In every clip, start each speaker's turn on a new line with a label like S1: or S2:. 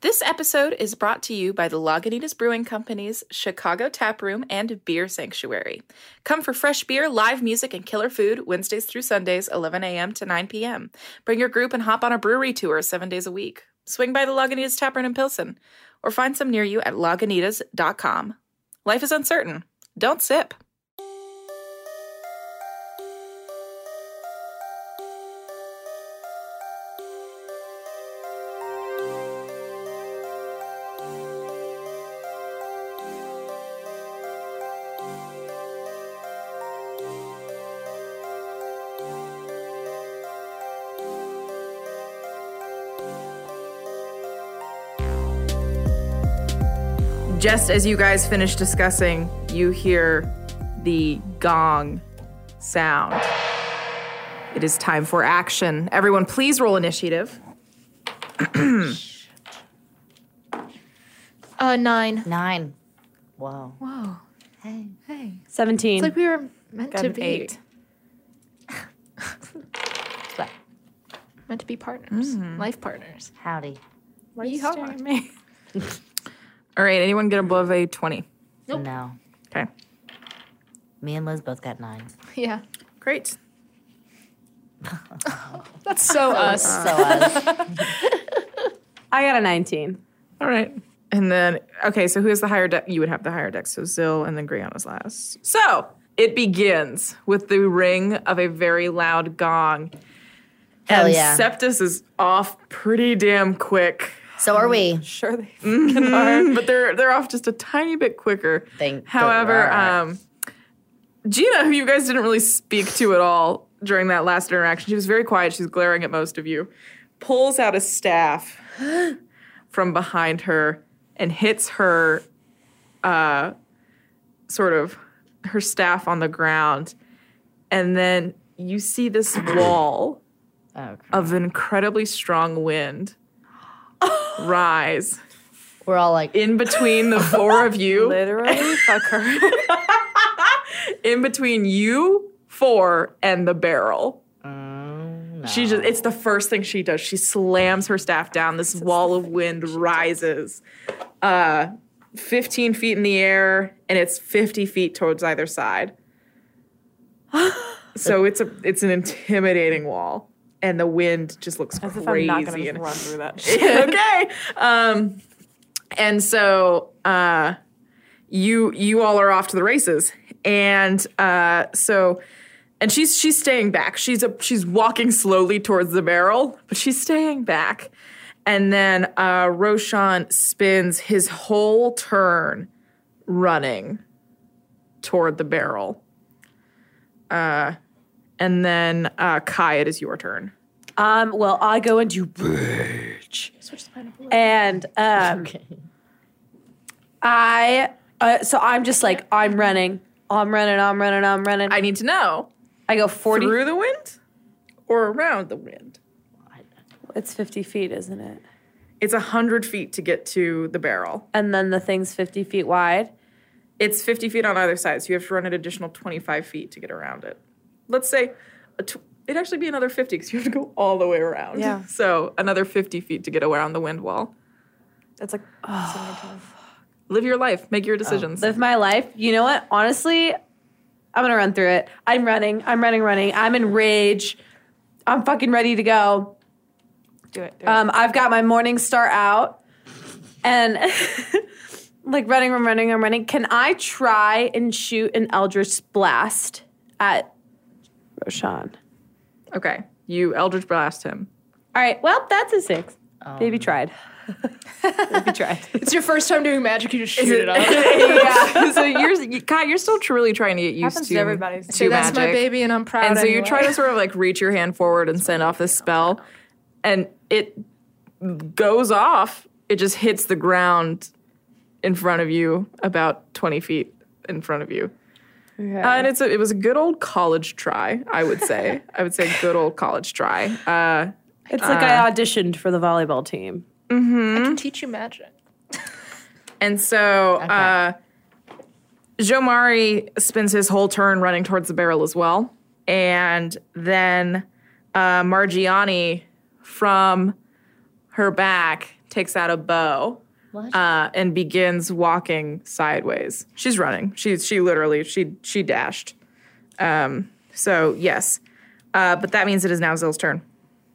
S1: This episode is brought to you by the Lagunitas Brewing Company's Chicago Tap Room and Beer Sanctuary. Come for fresh beer, live music, and killer food Wednesdays through Sundays, 11 a.m. to 9 p.m. Bring your group and hop on a brewery tour 7 days a week. Swing by the Lagunitas Tap Room in Pilsen, or find some near you at lagunitas.com. Life is uncertain. Don't sip. Just as you guys finish discussing, you hear the gong sound. It is time for action. Everyone, please roll initiative.
S2: 9.
S3: 9. Whoa.
S2: Whoa.
S3: Hey.
S4: 17.
S2: It's like we were meant
S1: Got
S2: to
S1: an
S2: be.
S1: 8.
S2: Meant to be partners. Life partners.
S3: Howdy.
S2: Why are you staring at me?
S1: All right, anyone get above a 20?
S2: Nope.
S3: No.
S1: Okay,
S3: Me and Liz both got 9.
S2: Yeah.
S1: great.
S2: That's so us.
S3: So us.
S4: I got a 19.
S1: All right. And then, okay, so who has the higher deck? You would have the higher deck, so Zill and then Griana's last. So, it begins with the ring of a very loud gong.
S3: Hell
S1: and
S3: yeah.
S1: Septus is off pretty damn quick.
S3: So are we.
S4: Sure they
S1: But they're off just a tiny bit quicker. However, Gina, who you guys didn't really speak to at all during that last interaction, she was very quiet. She's glaring at most of you. Pulls out a staff from behind her and hits her, sort of, her staff on the ground. And then you see this wall of incredibly strong wind rise
S3: We're all like,
S1: in between the four of you.
S4: Literally, fuck her.
S1: In between you four and the barrel.
S3: no.
S1: It's the first thing she does. She slams her staff down. This wall of wind rises 15 feet in the air, and it's 50 feet towards either side. So it's an intimidating wall. And the wind just looks
S4: As if
S1: crazy.
S4: I'm not going to run through that shit.
S1: Okay. And so you all are off to the races. And and she's staying back. She's walking slowly towards the barrel, but she's staying back. And then Roshan spins his whole turn running toward the barrel. And then Kai, it is your turn.
S4: Well, I go into rage. And so I'm just like, I'm running. I'm running.
S1: I need to know.
S4: I go 40.
S1: Through the wind or around the wind?
S4: It's 50 feet, isn't it?
S1: It's 100 feet to get to the barrel.
S4: And then the thing's 50 feet wide.
S1: It's 50 feet on either side, so you have to run an additional 25 feet to get around it. Let's say it'd actually be another 50 because you have to go all the way around.
S4: Yeah.
S1: So another 50 feet to get around the wind wall.
S4: That's like,
S1: Live your life. Make your decisions.
S4: live my life. You know what? Honestly, I'm going to run through it. I'm running. I'm in rage. I'm fucking ready to go.
S1: Do it.
S4: I've got my morning star out and like running. I'm running. Can I try and shoot an Eldritch Blast at Roshan?
S1: Okay. You Eldritch Blast him.
S4: All right. Well, that's a 6. Baby tried.
S2: It's your first time doing magic. You just shoot it off.
S1: Yeah. So Kai, you're still truly trying to get used
S4: Happens
S1: to
S4: to everybody.
S1: to
S2: That's
S1: magic.
S2: my baby, and I'm proud.
S1: And so
S2: anyway.
S1: you try to sort of like reach your hand forward and send off this spell, and it goes off. It just hits the ground in front of you, about 20 feet in front of you.
S4: Okay.
S1: And it was a good old college try, I would say. I would say good old college try.
S4: It's like I auditioned for the volleyball team.
S2: I can teach you magic.
S1: And so Jomari spends his whole turn running towards the barrel as well. And then Margiani, from her back, takes out a bow
S3: What?
S1: and begins walking sideways. She's running. She literally dashed. So yes, but that means it is now Zill's turn.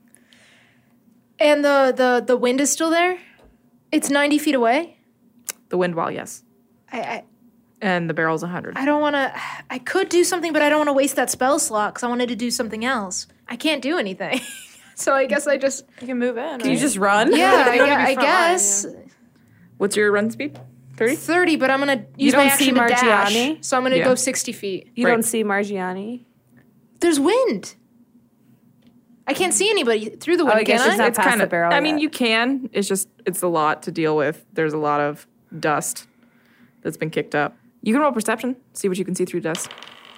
S2: And the wind is still there? It's 90 feet away?
S1: The wind wall, yes,
S2: I
S1: and the barrel's 100.
S2: don't want to... I could do something, but I don't want to waste that spell slot because I wanted to do something else. I can't do anything. So I guess I just...
S5: You can move in.
S4: Can you just run?
S2: Yeah,
S5: You're gonna be
S2: I
S5: front line,
S2: guess.
S1: What's your run speed? 30?
S2: 30, but I'm going to use
S4: don't
S2: my action
S4: see
S2: to dash.
S4: Margiani?
S2: So I'm going to
S1: Yeah.
S2: go 60 feet.
S4: You
S1: Right.
S4: don't see Margiani?
S2: There's wind. I can't see anybody through the wind,
S4: I guess
S2: can
S4: she's
S2: I?
S4: not past the barrel
S1: I mean,
S4: yet.
S1: you can. It's a lot to deal with. There's a lot of dust that's been kicked up. You can roll perception, see what you can see through dust.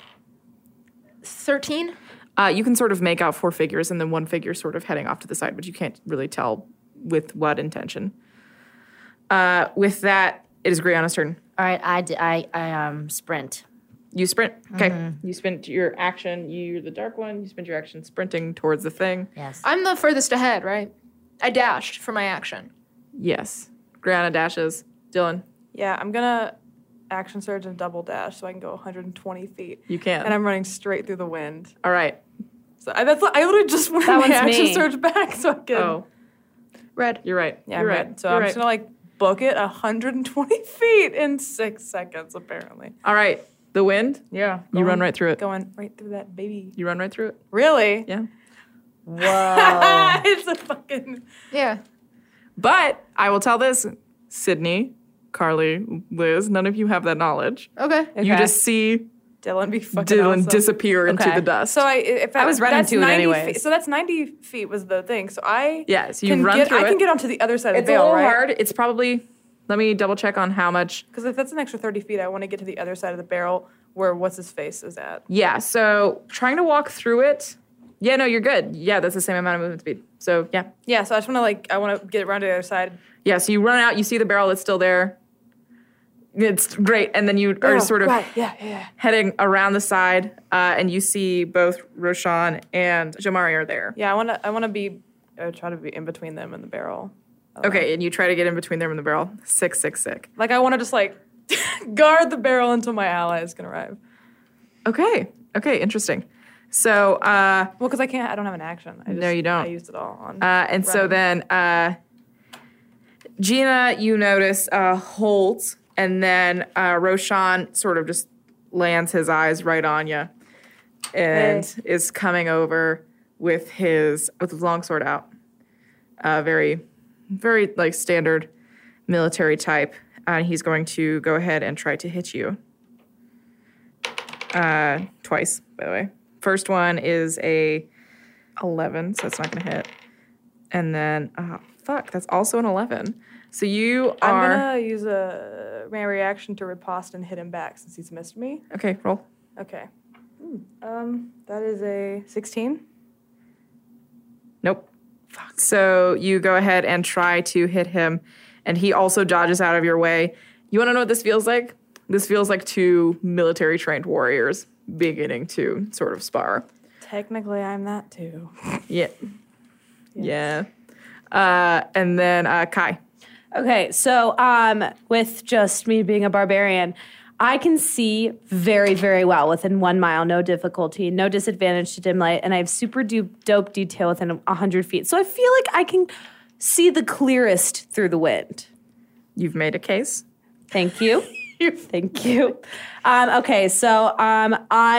S2: 13?
S1: You can sort of make out 4 figures and then one figure sort of heading off to the side, but you can't really tell with what intention. With that, it is Griana's turn.
S3: All right, I sprint.
S1: You sprint. Okay. You spent your action. You're the dark one. You spent your action sprinting towards the thing.
S3: Yes.
S2: I'm the furthest ahead, right? I dashed for my action.
S1: Yes. Griana dashes. Dylan,
S5: Yeah, I'm gonna action surge and double dash so I can go 120 feet.
S1: you can.
S5: And I'm running straight through the wind.
S1: All right.
S5: So I literally just wanted
S4: That
S5: my
S4: one's
S5: action
S4: me.
S5: surge back so I can.
S1: Oh,
S2: Red.
S1: you're right.
S5: Yeah,
S1: you're
S5: I'm
S1: right.
S5: right. So
S1: You're
S5: I'm
S1: right.
S5: just gonna like book it 120 feet in 6 seconds apparently.
S1: All right. The wind,
S5: Yeah.
S1: you run right through it.
S5: Going right through that baby.
S1: You run right through it.
S5: Really?
S1: Yeah.
S3: Whoa.
S5: It's a fucking.
S2: Yeah.
S1: But I will tell this, Sydney, Carly, Liz, none of you have that knowledge.
S2: Okay.
S1: You
S5: Okay.
S1: just see
S5: Dylan be fucking
S1: Dylan
S5: awesome.
S1: disappear into
S4: Okay.
S1: the dust.
S5: So if
S4: I was running
S5: that's
S4: to it
S5: 90
S4: anyways.
S5: Feet, so that's 90 feet was the thing. So I
S1: yeah, so you
S5: can
S1: run
S5: get,
S1: through
S5: I
S1: it.
S5: can get onto the other side of
S1: It's
S5: the
S1: a
S5: veil,
S1: little
S5: right?
S1: hard. It's probably, let me double check on how much.
S5: Because if that's an extra 30 feet, I want to get to the other side of the barrel where what's his face is at.
S1: Yeah, so trying to walk through it. Yeah, no, you're good. Yeah, that's the same amount of movement speed. So yeah.
S5: Yeah, so I just want to I want to get around to the other side.
S1: Yeah, so you run out, you see the barrel that's still there. It's great. And then you are sort of
S5: Right, yeah.
S1: heading around the side, and you see both Roshan and Jamari are there.
S5: Yeah, I want to be try to be in between them and the barrel.
S1: Okay, and you try to get in between them and the barrel. Sick.
S5: Like I want to just guard the barrel until my allies can arrive.
S1: Okay, interesting. So,
S5: Well, because I don't have an action.
S1: No, you don't.
S5: I used it all on.
S1: and so
S5: running.
S1: then, Gina, you notice, holds, and then Roshan sort of just lands his eyes right on you and is coming over with his longsword out. Very like standard military type. And he's going to go ahead and try to hit you. Twice, by the way. First one is a 11, so that's not going to hit. And then, that's also an 11. So you are...
S5: I'm gonna use my reaction to riposte and hit him back since he's missed me.
S1: Okay, roll.
S5: Okay. That is a 16.
S1: Nope. So you go ahead and try to hit him, and he also dodges out of your way. You want to know what this feels like? This feels like two military-trained warriors beginning to sort of spar.
S5: Technically, I'm that too.
S1: Yeah. Yeah. And then Kai.
S4: Okay, so with just me being a barbarian, I can see very, very well within 1 mile, no difficulty, no disadvantage to dim light, and I have super dope detail within 100 feet. So I feel like I can see the clearest through the wind.
S1: You've made a case.
S4: Thank you. Thank you. Okay, so I'm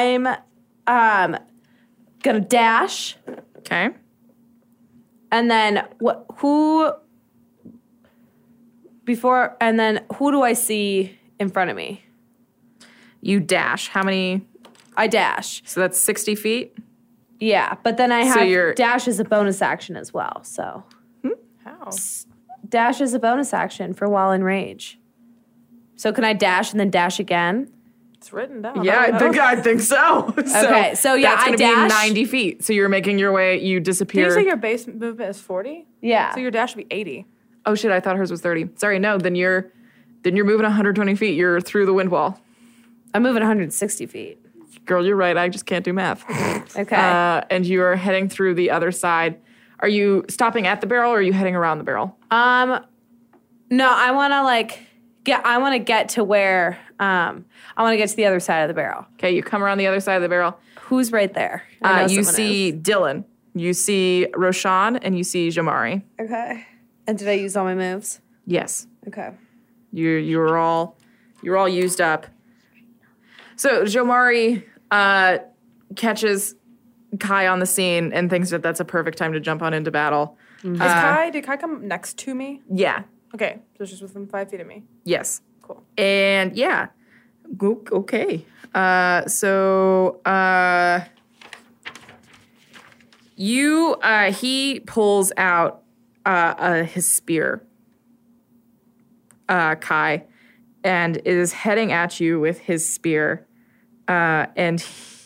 S4: gonna dash,
S1: Okay.
S4: and then who do I see in front of me?
S1: You dash. How many?
S4: I dash.
S1: So that's 60 feet.
S4: Yeah, but then I
S1: So
S4: have
S1: you're-
S4: dash as a bonus action as well. So
S5: How?
S4: dash is a bonus action for while in rage. So can I dash and then dash again?
S5: It's written down.
S1: Yeah, I think so.
S4: Okay, so yeah,
S1: that's
S4: I
S1: gonna
S4: dash.
S1: be 90 feet. So you're making your way. You
S5: Did
S1: disappear.
S5: you say your base movement is 40?
S4: Yeah.
S5: So your dash would be 80.
S1: Oh shit! I thought hers was 30. Sorry, no. Then you're moving 120 feet. You're through the wind wall.
S4: I'm moving 160 feet.
S1: Girl, you're right. I just can't do math.
S4: Okay.
S1: And you are heading through the other side. Are you stopping at the barrel or are you heading around the barrel?
S4: No, I want to get to where I want to get to the other side of the barrel.
S1: Okay, you come around the other side of the barrel.
S4: Who's right there? I know
S1: You
S4: someone
S1: see
S4: is.
S1: Dylan. You see Roshan, and you see Jamari.
S4: Okay. And did I use all my moves?
S1: Yes.
S4: Okay.
S1: You're all used up. So Jomari catches Kai on the scene and thinks that that's a perfect time to jump on into battle.
S5: Did Kai come next to me?
S1: Yeah.
S5: Okay, so it's just within 5 feet of me.
S1: Yes.
S5: Cool.
S1: And yeah. Okay. He pulls out his spear, Kai, and is heading at you with his spear. And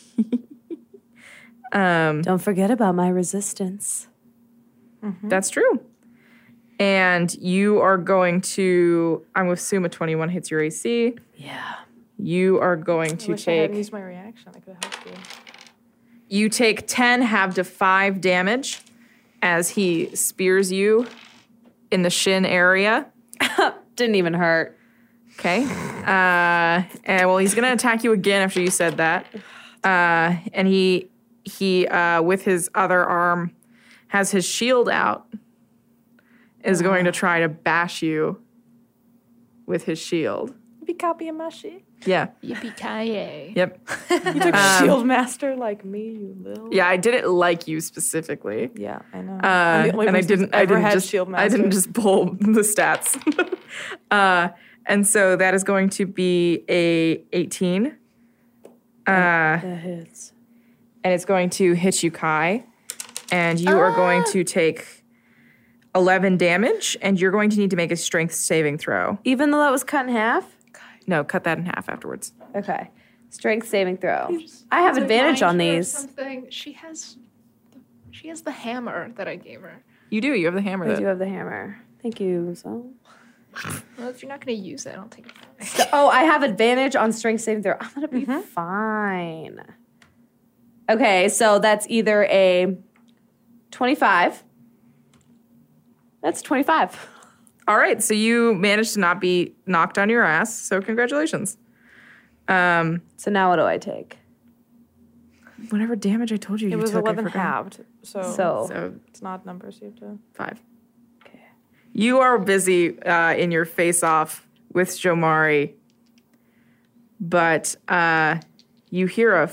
S4: Don't forget about my resistance.
S1: that's true. And you are going to, I'm going to assume a 21 hits your AC.
S4: Yeah.
S1: You are going to
S5: I wish I hadn't
S1: take,
S5: used my reaction. I could have helped you.
S1: you take 10 half to 5 damage as he spears you in the shin area.
S4: Didn't even hurt.
S1: Okay. And well, he's going to attack you again after you said that. And he with his other arm has his shield out, is going to try to bash you with his shield.
S5: Be copying my shit.
S1: Yeah.
S2: Yippee-ki-yay.
S1: Yep.
S5: You took shield master like me, you little.
S1: Yeah, I didn't like you specifically.
S5: Yeah, I know. I'm the only
S1: And I
S5: person who's
S1: didn't
S5: ever had
S1: just
S5: shield master.
S1: I didn't just pull the stats. And so that is going to be a 18.
S4: That hits.
S1: And it's going to hit you, Kai. And you are going to take 11 damage, and you're going to need to make a strength saving throw.
S4: Even though that was cut in half?
S1: No, cut that in half afterwards.
S4: Okay. Strength saving throw. I have advantage on these.
S2: Something. She has the hammer that I gave her.
S1: You do. You have the hammer.
S4: I
S1: That,
S4: do have the hammer. Thank you, so.
S2: Well, if you're not going to use it, I'll take it.
S4: Oh, I have advantage on strength saving throw. I'm gonna be fine. Okay, so that's either a 25. That's 25.
S1: All right, so you managed to not be knocked on your ass, so congratulations.
S4: So now what do I take?
S1: Whatever damage I told you,
S5: It
S1: you
S5: was
S1: took, I
S5: 11
S1: forgot.
S5: halved, so
S1: So
S5: it's not numbers. You have to.
S1: 5.
S4: Okay.
S1: You are busy in your face-off with Jomari, but you hear a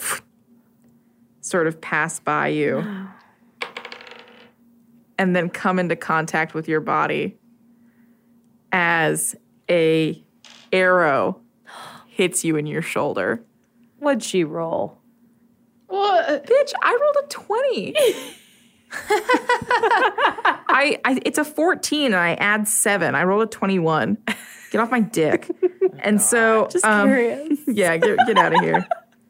S1: sort of pass by you and then come into contact with your body as a arrow hits you in your shoulder.
S4: What'd she roll?
S2: What?
S1: Bitch, I rolled a 20. It's a 14 and I add 7. I rolled a 21. Get off my dick. And so
S4: Just curious.
S1: yeah, get out of here.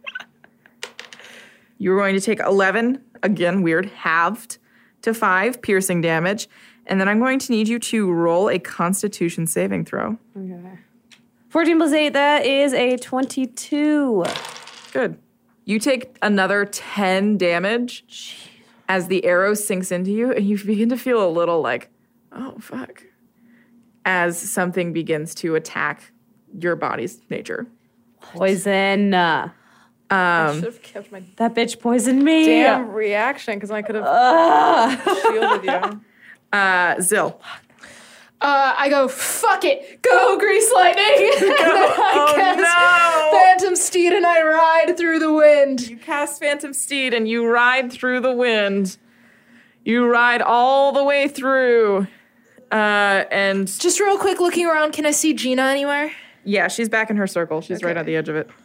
S1: You're going to take 11, again, weird, halved to 5 piercing damage. And then I'm going to need you to roll a Constitution saving throw.
S4: Okay. 14 plus 8, that is a 22.
S1: Good. You take another 10 damage as the arrow sinks into you, and you begin to feel a little like, oh, fuck, as something begins to attack your body's nature.
S4: Poison.
S5: I should have kept my
S4: That bitch poisoned me.
S5: damn reaction because I could have shielded you.
S1: Zill.
S2: I go, fuck it, go Grease Lightning! And then I cast Phantom Steed and I ride through the wind.
S1: You cast Phantom Steed and you ride through the wind. You ride all the way through. And
S2: Just real quick, looking around, can I see Gina anywhere?
S1: yeah, she's back in her circle. She's right on the edge of it.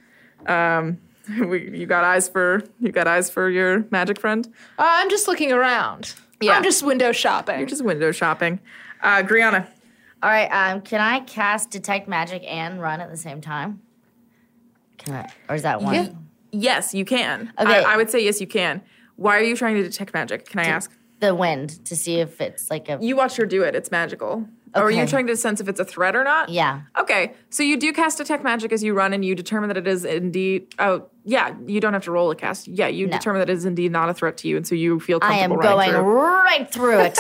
S1: You got eyes for your magic friend?
S2: I'm just looking around.
S1: Yeah.
S2: I'm just window shopping.
S1: You're just window shopping. Griana.
S3: All right, can I cast Detect Magic and run at the same time? Can I? Or is that one?
S1: Yeah. Yes, you can.
S3: Okay.
S1: I would say yes, you can. Why are you trying to detect magic? Can I ask?
S3: The wind to see if it's like a.
S1: You watch her do it. It's magical. Or are you
S3: Okay.
S1: trying to sense if it's a threat or not?
S3: Yeah.
S1: Okay, so you do cast Detect Magic as you run, and you determine that it is indeed. Oh, yeah, you don't have to roll a cast. Yeah, you
S3: No.
S1: determine that it is indeed not a threat to you, and so you feel
S3: I am
S1: comfortable
S3: going
S1: running through.
S3: right through it.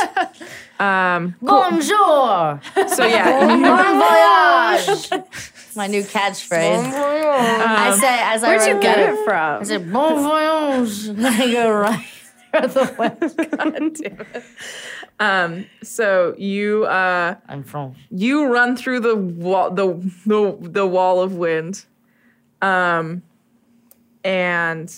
S3: Bonjour.
S1: So yeah,
S3: Bon voyage. My new catchphrase. I say as I
S4: Where'd you
S3: run
S4: get
S3: through-
S4: it from?
S3: I said bon voyage. And I go right through the window.
S1: so you
S3: I'm from.
S1: you run through the wall, the wall of wind, and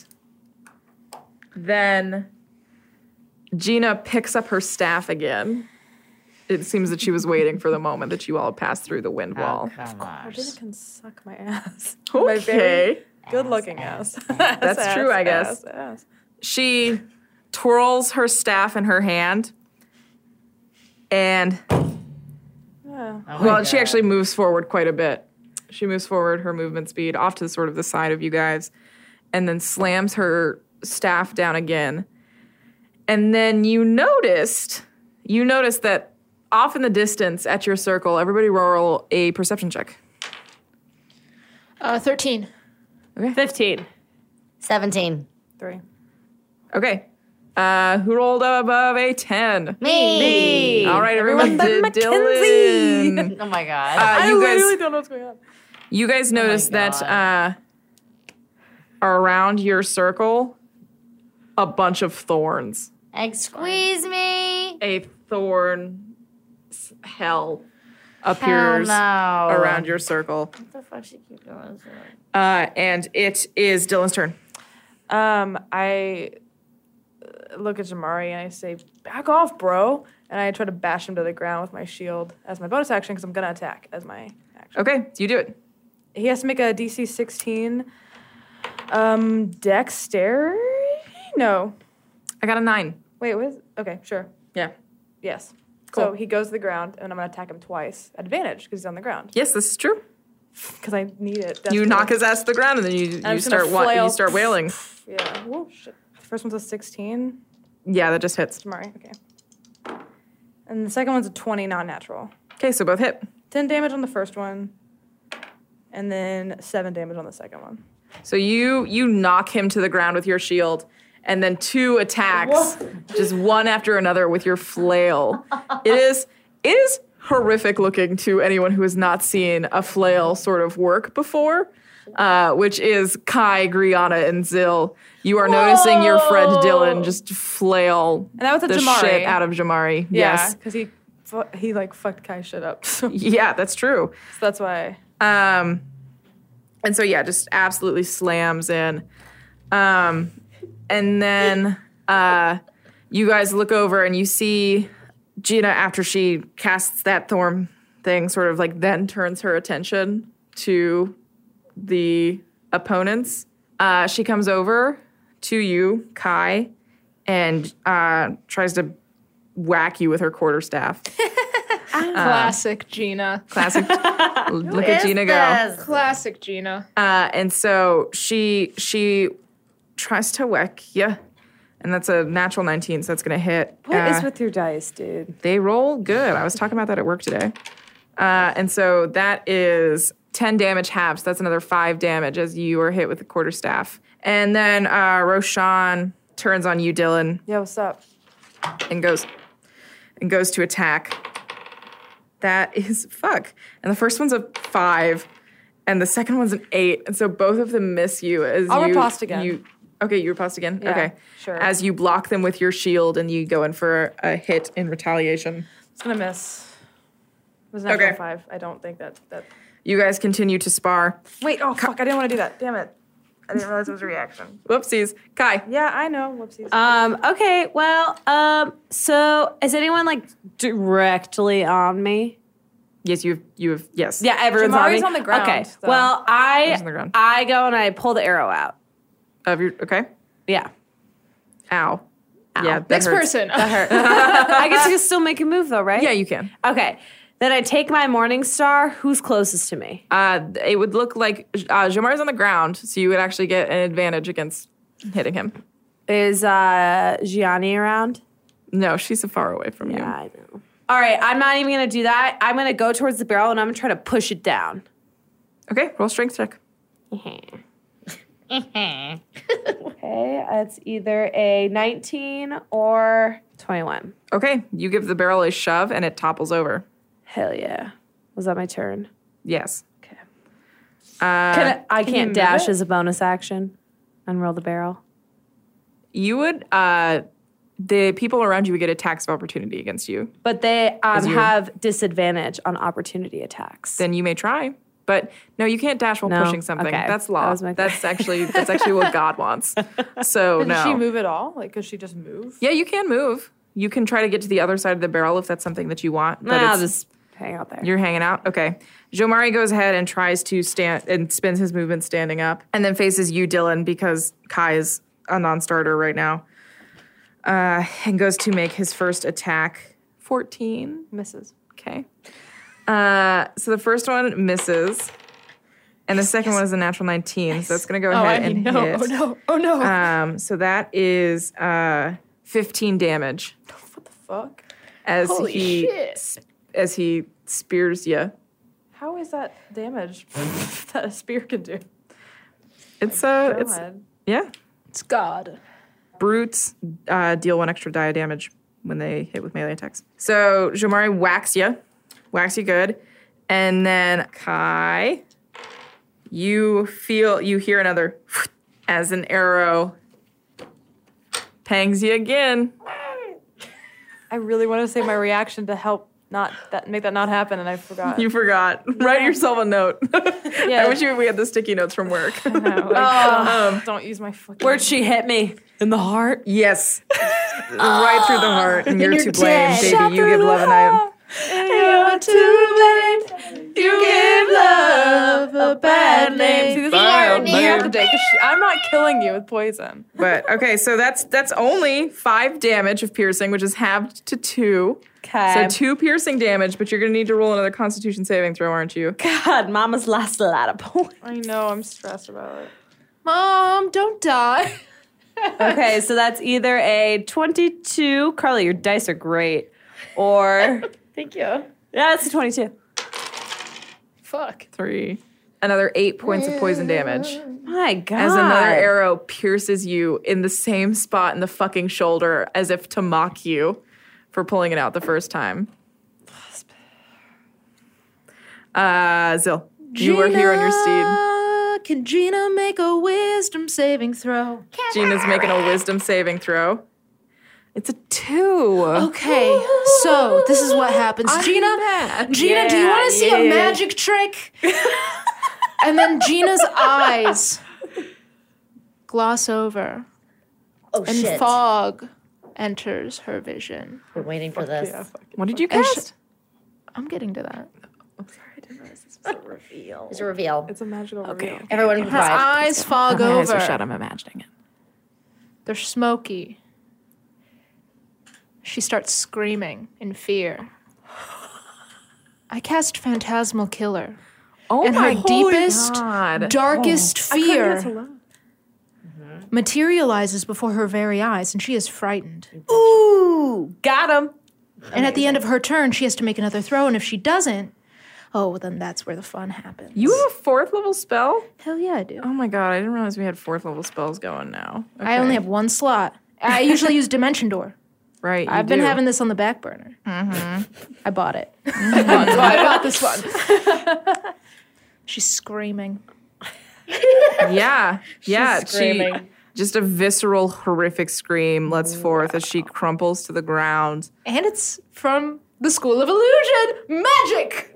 S1: then Gina picks up her staff again. It seems that she was waiting for the moment that you all passed through the wind wall.
S5: Gina can suck my ass. My very
S1: Okay,
S5: good-looking ass.
S1: That's true, I guess.
S5: Ass.
S1: she twirls her staff in her hand, and well, she actually moves forward quite a bit. She moves forward her movement speed off to sort of the side of you guys, and then slams her staff down again. And then you notice that off in the distance at your circle, everybody roll a perception check.
S2: 13.
S4: 15.
S3: 17.
S5: 3.
S1: Okay. Who rolled above a 10?
S3: Me.
S1: All right, everyone did Dylan.
S3: Oh my god.
S5: I
S1: You
S5: literally
S1: guys,
S5: don't know what's going on.
S1: you guys notice that around your circle, a bunch of thorns.
S3: Egg squeeze me.
S1: A thorn hell appears
S3: Hell no.
S1: around your circle.
S3: What the fuck she keep doing?
S1: And it is Dylan's turn.
S5: I look at Jamari and I say, "Back off, bro!" And I try to bash him to the ground with my shield as my bonus action because I'm gonna attack as my action.
S1: Okay, you do it.
S5: He has to make a DC 16 dexterity? No.
S1: I got a 9.
S5: Wait, what is okay, sure.
S1: Yeah.
S5: Yes.
S1: Cool.
S5: So he goes to the ground and I'm gonna attack him twice at advantage because he's on the ground.
S1: Yes, this is true.
S5: Because I need it.
S1: You
S5: desperately.
S1: knock his ass to the ground, and then you
S5: I'm just gonna flail.
S1: you start wailing.
S5: Yeah. Whoa, shit. The first one's a 16.
S1: Yeah, that just hits.
S5: Jamari, okay. And the second one's a 20, not natural.
S1: Okay, so both hit.
S5: 10 damage on the first one, and then 7 damage on the second one.
S1: So you knock him to the ground with your shield, and then 2 attacks, just one after another with your flail. It is horrific looking to anyone who has not seen a flail sort of work before, which is Kai, Griana, and Zill. You are noticing your friend Dylan just flail
S5: And that was a
S1: the
S5: Jamari.
S1: shit out of Jamari.
S5: Yeah,
S1: Yes.
S5: because he like fucked Kai shit up. So
S1: Yeah, that's true.
S5: that's why.
S1: And so yeah, just absolutely slams in. And then you guys look over and you see Gina, after she casts that thorn thing, sort of like then turns her attention to the opponents. She comes over to you, Kai, and tries to whack you with her quarterstaff.
S2: Classic Gina.
S1: Classic. Look at Gina go.
S2: Classic Gina.
S1: And so she tries to whack you, and that's a natural 19, so that's gonna hit.
S5: What is with your dice, dude?
S1: They roll good. I was talking about that at work today. And so that is 10 damage halved. So that's another 5 damage as you are hit with the quarterstaff. And then Roshan turns on you, Dylan,
S5: Yeah, what's up?
S1: and goes to attack. That is fuck. And the first one's a 5, and the second one's an 8. And so both of them miss you as
S5: I'll
S1: you
S5: riposte again.
S1: Okay, you riposte again?
S5: Yeah,
S1: okay.
S5: sure.
S1: As you block them with your shield and you go in for a hit in retaliation.
S5: It's gonna miss. It was a natural
S1: Okay.
S5: 5. I don't think that.
S1: You guys continue to spar.
S5: Wait, oh fuck! I didn't want to do that. Damn it! I didn't realize it was a reaction.
S1: Whoopsies. Kai.
S5: Yeah, I know. Whoopsies.
S4: Okay, well, so is anyone like directly on me?
S1: Yes, you have yes.
S4: Yeah, everyone's on me.
S5: Jamari's on the ground,
S4: Okay,
S5: so-
S4: well,
S1: Jamari's on the ground.
S4: I go and I pull the arrow out.
S1: Okay.
S4: Yeah.
S1: Ow. Yeah, that
S2: Next
S1: hurts.
S2: person.
S4: I get to still make a move though, right?
S1: Yeah, you can.
S4: Okay. Then I take my Morning Star. Who's closest to me?
S1: It would look like Jamar's on the ground, so you would actually get an advantage against hitting him.
S4: Is Gianni around?
S1: No, she's so far away from you.
S4: Yeah, I know. All right, I'm not even going to do that. I'm going to go towards the barrel and I'm going to try to push it down.
S1: Okay, roll strength check.
S4: Okay, it's either a 19 or 21.
S1: Okay, you give the barrel a shove and it topples over.
S4: Hell yeah. Was that my turn?
S1: Yes.
S4: Okay.
S1: Can
S4: I
S5: you
S4: can't
S5: move
S4: dash
S5: it?
S4: as a bonus action and roll the barrel.
S1: You would, the people around you would get attacks of opportunity against you.
S4: But they
S1: you-
S4: have disadvantage on opportunity attacks.
S1: Then you may try. But no, you can't dash while
S4: No?
S1: pushing something.
S4: Okay.
S1: That's
S4: That
S1: law.
S4: was my
S1: That's actually what God wants. So
S5: But
S1: no.
S5: Did she move at all? Like, could she just move?
S1: Yeah, you can move. You can try to get to the other side of the barrel if that's something that you want. But
S4: I'll
S1: it's-
S4: just hang out there.
S1: You're hanging out? Okay. Jomari goes ahead and tries to stand and spends his movement standing up and then faces you, Dylan, because Kai is a non-starter right now. And goes to make his first attack. 14.
S5: Misses.
S1: Okay. So the first one misses. And the second one is a natural 19. So that's going to go ahead and hit.
S2: Oh no.
S1: So that is 15 damage
S5: What the fuck?
S1: as
S2: Holy
S1: he
S2: shit.
S1: as he spears you.
S5: How is that damage that a spear can do?
S1: It's
S5: God.
S1: yeah.
S2: It's God.
S1: Brutes deal 1 extra die of damage when they hit with melee attacks. So Jomari whacks you good, and then Kai, you hear another as an arrow pangs you again.
S5: I really want to say my reaction to help make that not happen, and I forgot.
S1: You forgot. Write yourself a note.
S5: Yeah.
S1: I wish we had the sticky notes from work.
S5: No, like, don't use my fucking.
S4: Where'd she hit me? In the heart?
S1: Yes. Right through the heart, and you're
S2: you're
S1: to blame,
S2: dead.
S1: baby. You give love an item.
S2: You're too late. You gave love a bad
S5: See,
S2: name.
S5: this is why you have to take. I'm not killing you with poison.
S1: But okay, so that's only 5 damage of piercing, which is halved to 2.
S4: Okay.
S1: So 2 piercing damage, but you're gonna need to roll another Constitution saving throw, aren't you?
S4: God, Mama's lost a lot of points.
S5: I know. I'm stressed about it.
S2: Mom, don't die.
S4: Okay, so that's either a 22. Carly, your dice are great. Or,
S3: Thank you.
S4: yeah, it's a 22.
S2: Fuck.
S1: 3. Another 8 points of poison damage.
S4: My God.
S1: As another arrow pierces you in the same spot in the fucking shoulder, as if to mock you for pulling it out the first time. Zil, you are here on your steed.
S2: Can Gina make a wisdom saving throw?
S1: Gina's making a wisdom saving throw. It's a 2.
S2: Okay, so this is what happens. Gina, do you want to see a magic trick? And then Gina's eyes gloss over,
S3: Oh,
S2: and
S3: shit.
S2: fog enters her vision.
S3: We're waiting for this.
S5: Yeah, fuck.
S1: What did you
S2: And
S1: cast?
S2: I'm getting to that.
S3: It's a reveal.
S5: It's a magical reveal.
S3: Everyone can
S2: Her
S3: cry.
S2: eyes fog
S1: My eyes
S2: over.
S1: are shut. I'm imagining it.
S2: They're smoky. She starts screaming in fear. I cast Phantasmal Killer.
S1: Oh
S2: And her deepest,
S1: God.
S2: darkest
S5: I couldn't
S2: fear
S5: get to love.
S2: materializes before her very eyes, and she is frightened.
S4: Ooh, got him.
S2: And at the end of her turn, she has to make another throw, and if she doesn't, oh, well, then that's where the fun happens.
S1: You have a 4th level spell?
S2: Hell yeah, I do.
S1: Oh my God, I didn't realize we had 4th level spells going now.
S2: I only
S1: Okay.
S2: have 1 slot. I usually use Dimension Door.
S1: Right, you
S2: I've been
S1: do.
S2: having this on the back burner. I bought it. I bought this one. She's screaming.
S1: Yeah, yeah.
S3: screaming.
S1: She just a visceral, horrific scream lets forth as she crumples to the ground.
S2: And it's from the School of Illusion. Magic!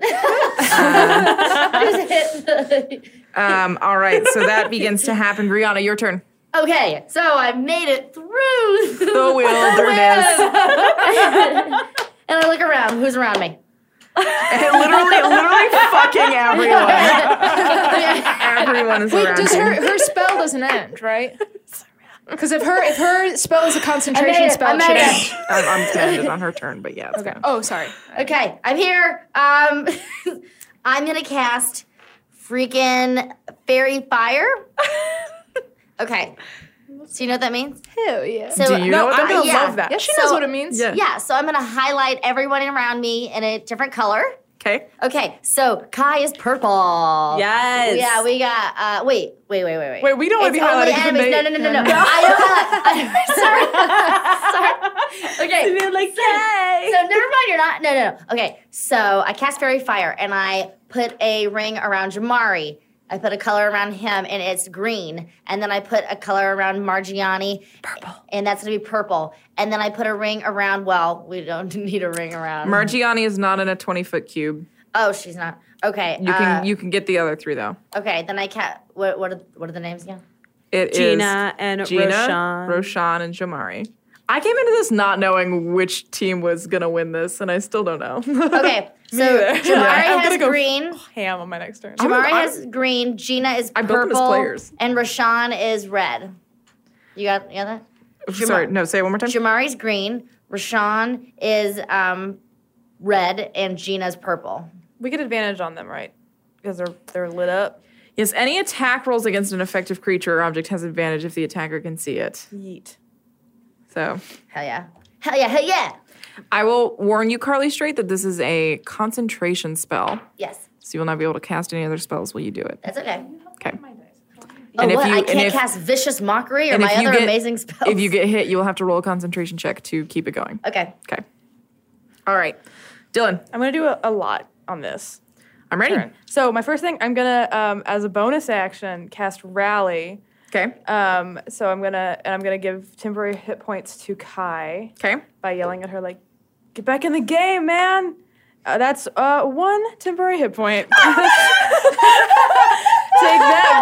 S1: All right, so that begins to happen. Brianna, your turn.
S3: Okay, so I made it through
S1: The wilderness.
S3: and I look around. Who's around me?
S1: literally fucking everyone. Everyone is
S2: Wait,
S1: around
S2: does
S1: you.
S2: her spell doesn't end, right? Because if her spell is a concentration spell, it should end.
S1: I'm ended on her turn, but yeah. It's
S2: Okay.
S1: fine.
S2: Oh, sorry.
S3: Okay, I'm here. I'm gonna cast freaking fairy fire. Okay. So you know what that means?
S2: Hell yeah.
S3: So,
S1: Do you know what that
S5: I'm gonna
S1: means?
S5: love that.
S2: Yeah, she
S3: So-
S2: knows what it means.
S1: Yeah.
S3: Yeah, so I'm gonna highlight everyone around me in a different color.
S1: Okay.
S3: Okay, so Kai is purple.
S4: Yes.
S3: Yeah, we got. Wait.
S5: Wait, we don't want to be
S3: only
S5: highlighted. 'cause
S3: enemies.
S5: then
S3: No.
S5: they-
S3: I don't sorry. Okay.
S4: You're like, yay.
S3: So never mind. You're not. No. Okay. So I cast Fairy Fire and I put a ring around Jamari. I put a color around him and it's green. And then I put a color around Margiani. Purple. And that's gonna be purple. And then I put a ring around. Well, we don't need a ring around.
S1: Margiani is not in a 20-foot cube.
S3: Oh, she's not. Okay.
S1: You can get the other three though.
S3: Okay. Then I cat. What are the names again?
S1: It is
S4: Gina and Roshan.
S1: Roshan, and Jamari. I came into this not knowing which team was gonna win this, and I still don't know.
S3: Okay. So
S5: either.
S3: Jamari
S5: I'm
S3: has
S5: gonna go
S3: green.
S5: ham on my next turn.
S3: Jamari has green. Gina is
S1: I built them as
S3: purple.
S1: players.
S3: And Rashawn is red. You got that?
S1: Sorry, no, say it one more time.
S3: Jamari's green. Rashawn is red, and Gina's purple.
S5: We get advantage on them, right? Because they're lit up.
S1: Yes, any attack rolls against an effective creature or object has advantage if the attacker can see it.
S5: Yeet.
S1: So,
S3: Hell yeah.
S1: I will warn you, Carly Straight, that this is a concentration spell.
S3: Yes,
S1: So you will not be able to cast any other spells while you do it.
S3: that's okay.
S1: Okay.
S3: Oh,
S1: And if
S3: what?
S1: you-
S3: I
S1: and
S3: can't
S1: if-
S3: cast Vicious Mockery or
S1: and
S3: my
S1: if you
S3: other
S1: get-
S3: amazing spells.
S1: If you get hit, you will have to roll a concentration check to keep it going.
S3: Okay.
S1: Okay. All right. Dylan,
S5: I'm gonna do a lot on this
S1: I'm ready.
S5: turn. So my first thing, I'm gonna as a bonus action cast Rally.
S1: Okay.
S5: So I'm gonna give temporary hit points to Kai
S1: Okay.
S5: by yelling at her like, "Get back in the game, man!" That's 1 temporary hit point. Take that,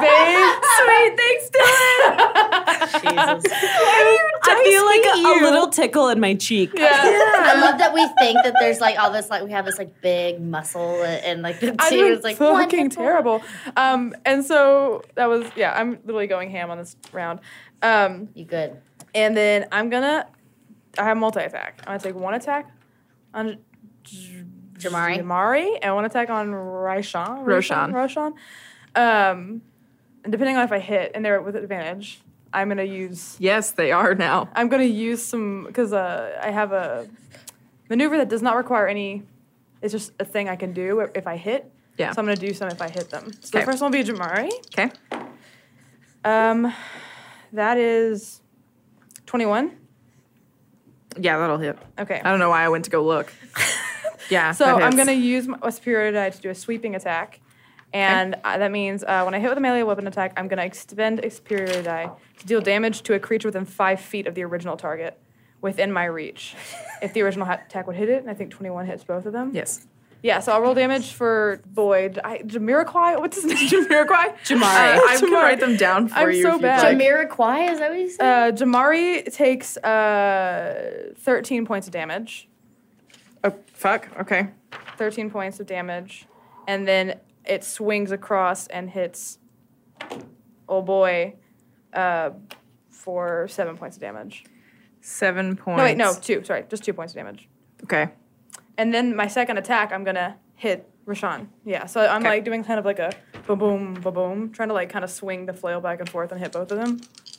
S5: babe.
S4: Sweet, thanks, Dylan.
S3: Jesus.
S4: I feel like a little tickle in my cheek.
S3: I love that we think that there's like all this, like we have this like big muscle and like the
S5: I'm
S3: team is like one
S5: fucking
S3: hit point.
S5: terrible. And so that was I'm literally going ham on this round.
S3: You good?
S5: And then I have multi-attack. I'm gonna take 1 attack on
S3: Jamari?
S5: and 1 attack on Roshan.
S1: Roshan.
S5: And depending on if I hit and they're with advantage, I'm gonna use
S1: Yes, they are now.
S5: some because I have a maneuver that does not require any. It's just a thing I can do if I hit.
S1: Yeah.
S5: So I'm gonna do some if I hit them. So the
S1: Okay.
S5: first one will be Jamari.
S1: Okay.
S5: That is 21.
S1: Yeah, that'll hit.
S5: Okay.
S1: I don't know why I went to go look. Yeah.
S5: So
S1: that
S5: I'm
S1: hits.
S5: gonna use my superior die to do a sweeping attack, and that means when I hit with a melee weapon attack, I'm gonna expend a superior die to deal damage to a creature within 5 feet of the original target, within my reach. If the original attack would hit it, and I think 21 hits both of them.
S1: Yes.
S5: Yeah. So I'll roll damage for Boyd. Jamiroquai. What's his name? Jamiroquai.
S4: Jamari.
S1: I can
S5: Jamari.
S1: write them down for
S5: I'm
S1: you.
S5: so
S1: if you'd
S5: bad.
S1: like.
S3: Jamiroquai, is that what you said?
S5: Jamari takes 13 points of damage.
S1: Oh, fuck. Okay.
S5: 13 points of damage, and then it swings across and hits old boy for 7 points of damage.
S1: 7 points.
S5: No, wait, no, 2. Sorry, just 2 points of damage.
S1: Okay.
S5: And then my second attack, I'm gonna hit Rashawn. Yeah, so I'm
S1: Okay.
S5: like doing kind of like a boom, boom, trying to like kind of swing the flail back and forth and hit both of them.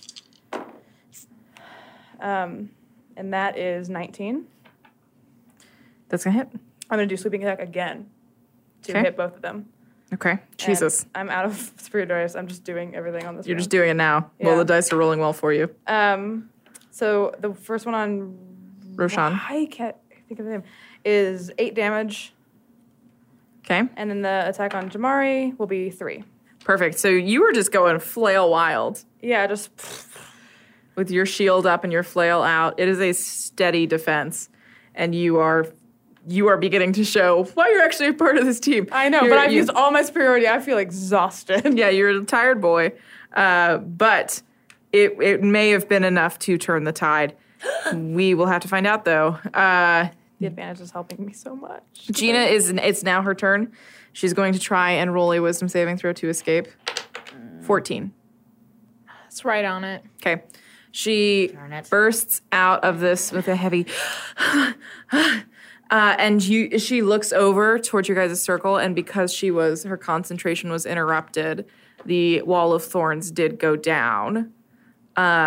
S5: And that is 19.
S1: That's gonna hit.
S5: I'm gonna do sweeping attack again to
S1: Okay.
S5: hit both of them.
S1: Okay.
S5: And
S1: Jesus.
S5: I'm out of spirit dice. I'm just doing everything on this.
S1: You're
S5: round.
S1: just doing it now. Well,
S5: Yeah.
S1: the dice are rolling well for you.
S5: So the first one on
S1: Roshan.
S5: I can't think of the name. Is 8 damage,
S1: Okay.
S5: and then the attack on Jamari will be 3.
S1: Perfect. So you were just going flail wild
S5: Yeah, just
S1: with your shield up and your flail out. It is a steady defense, and you are beginning to show why you're actually a part of this team.
S5: I know, but I've used all my superiority. I feel exhausted.
S1: Yeah, you're a tired boy, but it may have been enough to turn the tide. We will have to find out, though.
S5: The advantage is helping me so much.
S1: Gina it's now her turn. She's going to try and roll a wisdom saving throw to escape. 14.
S2: That's right on it.
S1: Okay. She
S3: Darn it.
S1: bursts out of this with a heavy and she looks over towards your guys' circle, and because her concentration was interrupted, the wall of thorns did go down.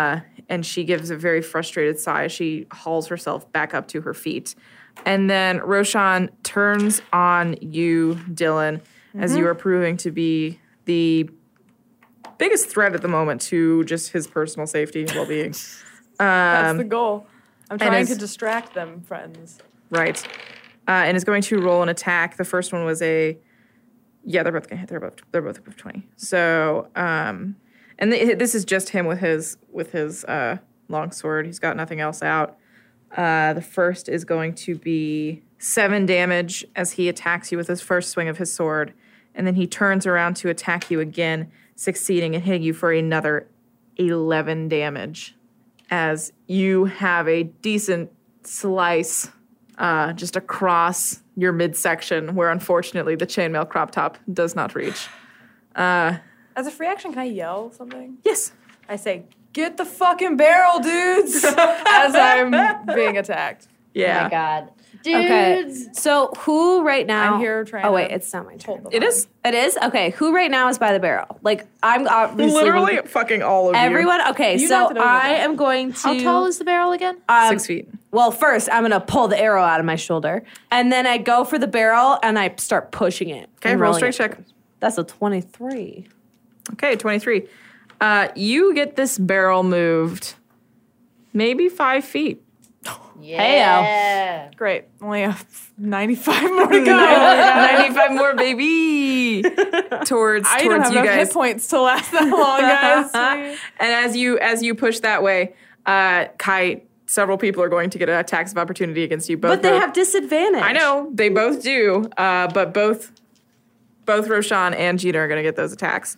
S1: and she gives a very frustrated sigh. She hauls herself back up to her feet. And then Roshan turns on you, Dylan, as you are proving to be the biggest threat at the moment to just his personal safety and well-being.
S5: That's the goal. I'm trying to
S1: is-
S5: distract them, friends.
S1: Right. And is going to roll an attack. The first one was they're both gonna hit. They're both above 20. So, this is just him with his long sword. He's got nothing else out. The first is going to be 7 damage as he attacks you with his first swing of his sword, and then he turns around to attack you again, succeeding and hitting you for another 11 damage as you have a decent slice just across your midsection, where unfortunately the chainmail crop top does not reach.
S5: As a free action, can I yell something?
S1: Yes.
S5: I say, "Get the fucking barrel, dudes!" as I'm being attacked.
S1: Yeah.
S3: Oh my God.
S4: Okay.
S3: Dudes.
S4: So who right now?
S5: I'm here trying
S4: Oh wait,
S5: to
S4: it's not my turn.
S1: It is
S4: It is? Okay. Who right now is by the barrel? Like I'm obviously
S1: literally fucking all of
S4: everyone. Okay,
S5: You
S4: so
S5: knocked it over,
S4: I
S5: though.
S4: am going to.
S2: How tall is the barrel again?
S1: you. 6 feet.
S4: Well, first I'm gonna pull the arrow out of my shoulder, and then I go for the barrel and I start pushing it.
S1: Okay,
S4: and
S1: roll
S4: rolling
S1: strength
S4: it.
S1: check.
S4: That's a 23.
S1: Okay, 23. You get this barrel moved maybe 5 feet.
S3: Yeah.
S5: Great. Only 95 more to go.
S1: 95 more, baby. Towards
S5: I don't have
S1: you
S5: enough
S1: guys.
S5: hit points to last that long, guys.
S1: And as you push that way, Kai, several people are going to get attacks of opportunity against you. Both
S4: But they
S1: go-
S4: have disadvantage.
S1: I know they both do, but both Roshan and Gina are going to get those attacks.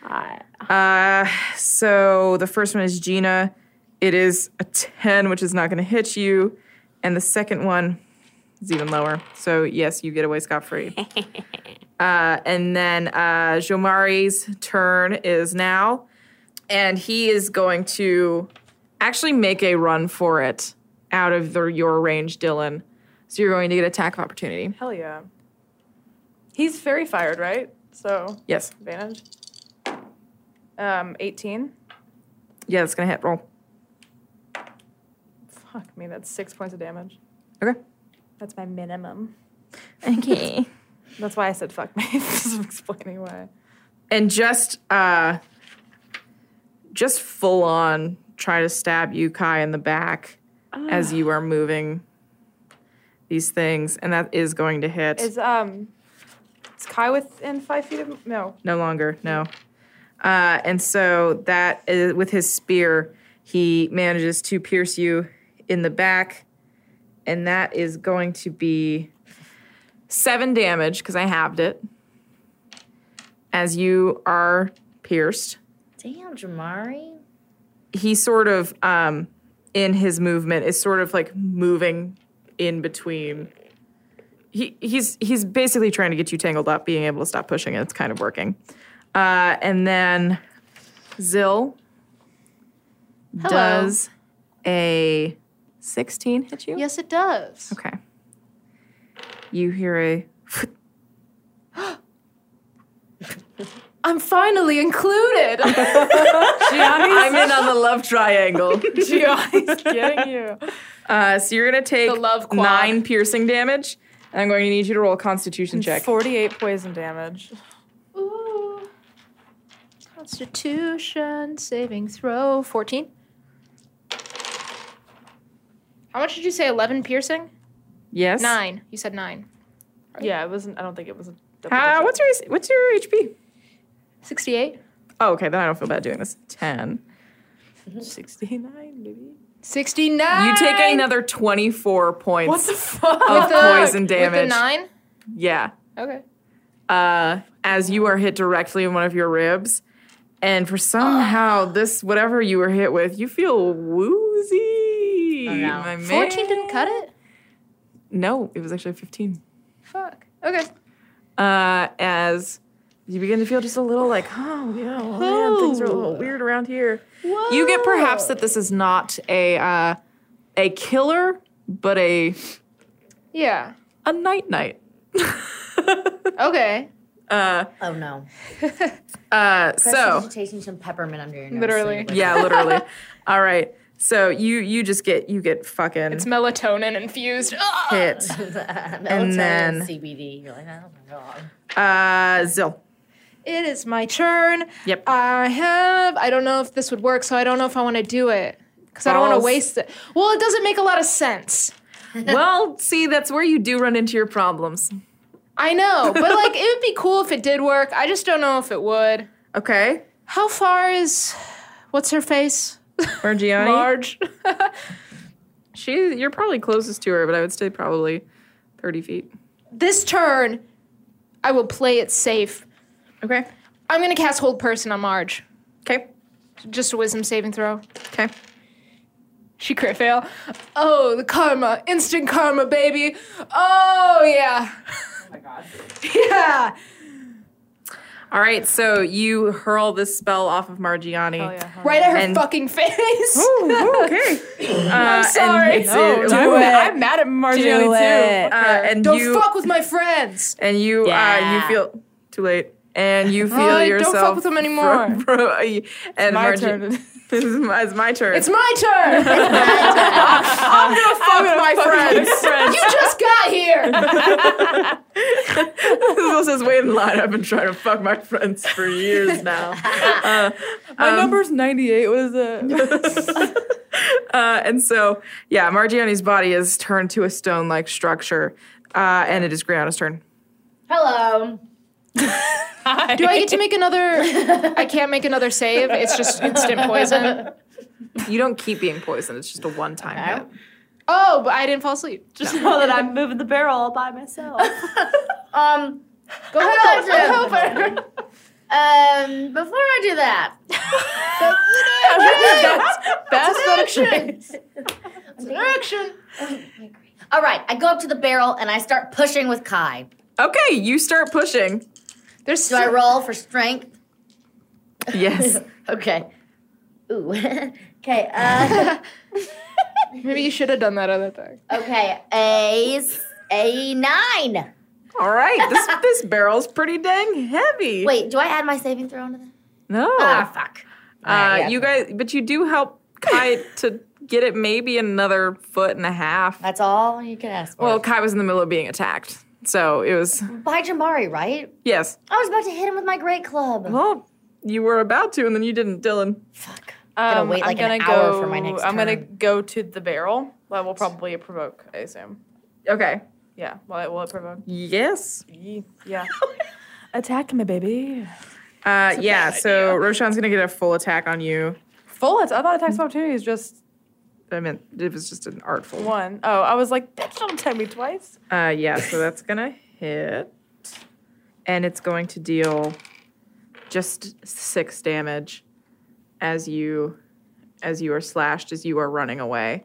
S1: So the first one is Gina. It is a 10, which is not going to hit you, and the second one is even lower. So yes, you get away scot-free. And then Jomari's turn is now, and he is going to actually make a run for it out of your range, Dylan. So you're going to get attack of opportunity.
S5: Hell yeah. He's fairy fired, right? So
S1: Yes.
S5: advantage. 18.
S1: Yeah, that's going to hit. Roll.
S5: Fuck me, that's 6 points of damage.
S1: Okay.
S5: That's my minimum.
S1: Okay.
S5: That's why I said fuck me. Just explaining why.
S1: And just full on try to stab you, Kai, in the back as you are moving these things, and that is going to hit.
S5: Is Kai within 5 feet of no?
S1: No longer, no. And so that is, with his spear, he manages to pierce you in the back, and that is going to be 7 damage because I halved it as you are pierced.
S3: Damn, Jamari.
S1: He sort of, in his movement, is sort of like moving in between. He's basically trying to get you tangled up, being able to stop pushing it. It's kind of working. And then Zill does a 16 hit you?
S2: Yes, it does.
S1: Okay. You hear a
S2: I'm finally included.
S1: I'm in on the love triangle.
S5: Gianni's getting you.
S1: So you're gonna take
S2: The love quad.
S1: 9 piercing damage, and I'm going to need you to roll a Constitution check.
S5: 48 poison damage.
S2: Ooh. Constitution saving throw 14. How much did you say? 11 piercing?
S1: Yes.
S2: 9. You said 9.
S5: Yeah, it wasn't. I don't think it was a. double
S1: What's your HP?
S2: 68.
S1: Oh, okay. Then I don't feel bad doing this. 10.
S5: digit. 69, maybe.
S2: 69.
S1: You take another 24 points
S5: What the fuck?
S1: of poison
S2: With the
S1: damage.
S2: 9?
S1: Yeah.
S2: Okay.
S1: As you are hit directly in one of your ribs, and for somehow this whatever you were hit with, you feel woozy.
S3: Oh, no.
S1: my man.
S2: 14 didn't cut it?
S1: No, it was actually 15.
S2: Fuck. Okay.
S1: As you begin to feel just a little like, oh, yeah, well, man, things are a little weird around here.
S2: Whoa.
S1: You get perhaps that this is not a killer, but a
S2: Yeah.
S1: night.
S2: Okay.
S3: Oh no.
S1: So
S3: Tasting some peppermint under your nose.
S5: Literally.
S3: so you're
S1: yeah, literally. All right. So you get fucking
S2: It's melatonin infused.
S1: hit.
S3: Melatonin
S1: then-
S3: CBD. You're like, oh my god.
S1: Zill.
S2: It is my turn.
S1: Yep.
S2: I don't know if this would work, so I don't know if I want to do it. Because I don't want to
S1: Balls.
S2: waste it. Well, it doesn't make a lot of sense.
S1: Well, see, that's where you do run into your problems.
S2: I know, but like it would be cool if it did work. I just don't know if it would.
S1: Okay.
S2: How far is what's her face?
S1: Margiani.
S2: Marge.
S1: You're probably closest to her, but I would say probably 30 feet.
S2: This turn, I will play it safe.
S1: Okay.
S2: I'm gonna cast Hold Person on Marge.
S1: Okay.
S2: Just a wisdom saving throw.
S1: Okay.
S2: She crit fail. Oh, the karma. Instant karma, baby. Oh, yeah.
S4: Oh my god.
S2: Yeah.
S1: All right, so you hurl this spell off of Margiani.
S5: Oh yeah.
S2: Right at her
S1: And-
S2: fucking face.
S1: Ooh, okay. I'm
S2: sorry.
S5: I'm mad at Margiani
S4: Do
S5: too.
S4: it.
S1: and
S2: Don't
S1: you
S2: fuck with my friends.
S1: and you
S3: Yeah.
S1: you feel too late, and you feel
S2: Don't
S1: yourself.
S2: fuck with them anymore.
S1: and
S5: my
S1: Margi-
S5: turn.
S1: it's my turn.
S2: It's my turn.
S1: I'm gonna fuck my friends.
S2: You just got here.
S1: This says wait in line. I've been trying to fuck my friends for years now.
S5: My number's 98. What is it?
S1: And so, yeah, Margiani's body is turned to a stone-like structure, and it is Griana's turn.
S3: Hello.
S2: Do I get to make another? I can't make another save. It's just instant poison.
S1: You don't keep being poisoned. It's just a one-time hit.
S2: Oh, but I didn't fall asleep.
S4: Just know that I'm moving the barrel all by myself.
S3: Go ahead. Before I do that,
S5: Best action.
S2: Action.
S3: all right, I go up to the barrel and I start pushing with Kai.
S1: Okay, you start pushing.
S2: There's
S3: Do I roll for strength?
S1: Yes.
S3: Okay. Ooh. Okay.
S2: Maybe you should have done that other thing.
S3: Okay. A 9.
S1: All right. This barrel's pretty dang heavy.
S3: Wait, do I add my saving throw into that?
S1: No.
S3: Ah, fuck. Alright, yeah.
S1: You guys, but you do help Kai to get it maybe another 1.5 feet.
S3: That's all you can ask for.
S1: Well, Kai was in the middle of being attacked, so it was
S3: by Jamari, right?
S1: yes.
S3: I was about to hit him with my great club.
S1: Well, you were about to, and then you didn't, Dylan.
S3: Fuck. I'm gonna wait like an
S5: gonna
S3: hour
S5: go,
S3: for my next
S5: I'm gonna
S3: turn.
S5: go to the barrel. That will probably provoke, I assume.
S1: Okay.
S5: Yeah. Will it provoke?
S1: Yes.
S5: Yeah. Attack me, baby.
S1: Yeah. So Roshan's gonna get a full attack on you.
S5: Full. I thought attack of opportunity is just
S1: I meant it was just an artful.
S5: one. Oh, I was like, bitch, don't attack me twice.
S1: Yeah. So that's gonna hit, and it's going to deal just 6 damage as you are slashed as you are running away,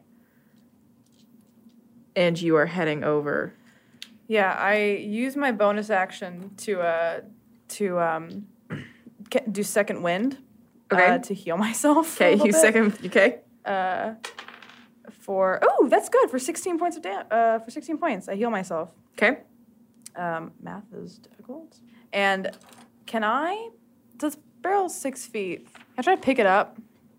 S1: and you are heading over.
S5: Yeah, I use my bonus action to do second wind.
S1: Okay.
S5: To heal myself. a
S1: Okay.
S5: little
S1: You
S5: bit.
S1: second. Okay.
S5: That's good for 16 points of for 16 points. I heal myself.
S1: Okay.
S5: Math is difficult. And does barrel 6 feet? I try to pick it up.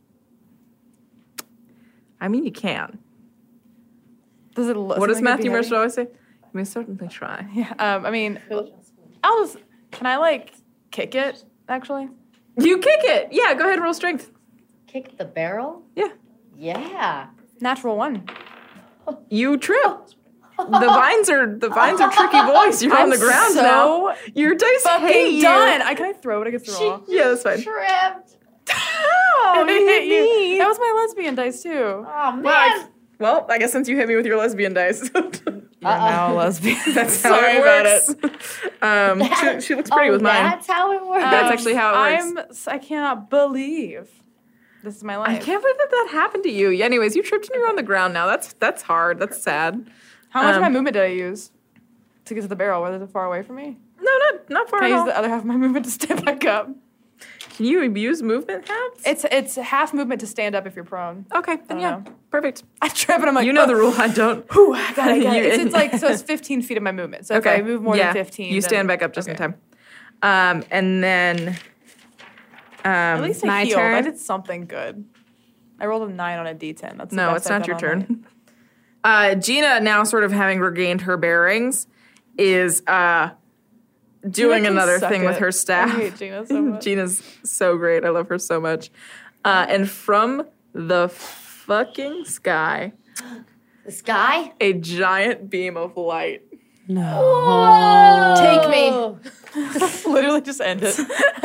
S1: I mean, you can.
S5: Does it?
S1: What does Matthew Mercer always say? You may certainly try.
S5: Yeah. I mean, can I like kick it? Actually.
S1: You kick it. Yeah. Go ahead and roll strength.
S3: Kick the barrel?
S1: Yeah.
S3: Yeah.
S5: Natural 1.
S1: You trip. The vines are tricky boys. You're on the ground now. Your dice hate
S5: Fucking
S1: you.
S5: done. Can I throw it against the wall?
S1: Yeah, that's fine.
S3: Tripped.
S5: Oh, you hit you. That was my lesbian dice too.
S3: Oh, man.
S1: Well, I guess since you hit me with your lesbian dice,
S5: Now lesbian.
S1: that's how
S5: Sorry
S1: it works. She looks pretty with mine.
S3: That's how it works.
S1: That's actually how it works.
S5: I cannot believe this is my life.
S1: I can't believe that happened to you. Anyways, you tripped and you're on the ground now. That's hard. That's sad.
S5: How much of my movement did I use to get to the barrel? Was it far away from me?
S1: No, not far
S5: Can I
S1: at
S5: use
S1: all.
S5: the other half of my movement to stand back up?
S1: Can you use movement halves?
S5: It's half movement to stand up if you're prone.
S1: Okay, then yeah,
S5: know.
S1: perfect.
S5: I trip and I'm like,
S1: You know the rule. I don't.
S5: Whew, I got it.
S1: You-
S5: It's like so it's 15 feet of my movement. So
S1: Okay.
S5: if I move more
S1: yeah.
S5: than 15,
S1: you
S5: then-
S1: stand back up just in
S5: okay.
S1: time. And then
S5: At least I
S4: My
S5: healed. I
S4: turn.
S5: did something good. I rolled a 9 on a D10. That's the
S1: No,
S5: best
S1: it's not
S5: I've
S1: your
S5: done all
S1: turn.
S5: night.
S1: Gina, now sort of having regained her bearings, is doing
S5: Gina can
S1: another
S5: suck
S1: thing with
S5: it.
S1: her staff.
S5: I hate Gina so much.
S1: Gina's so great. I love her so much. And from the fucking sky,
S3: The sky?
S1: a giant beam of light.
S2: Take me.
S5: Literally just end it.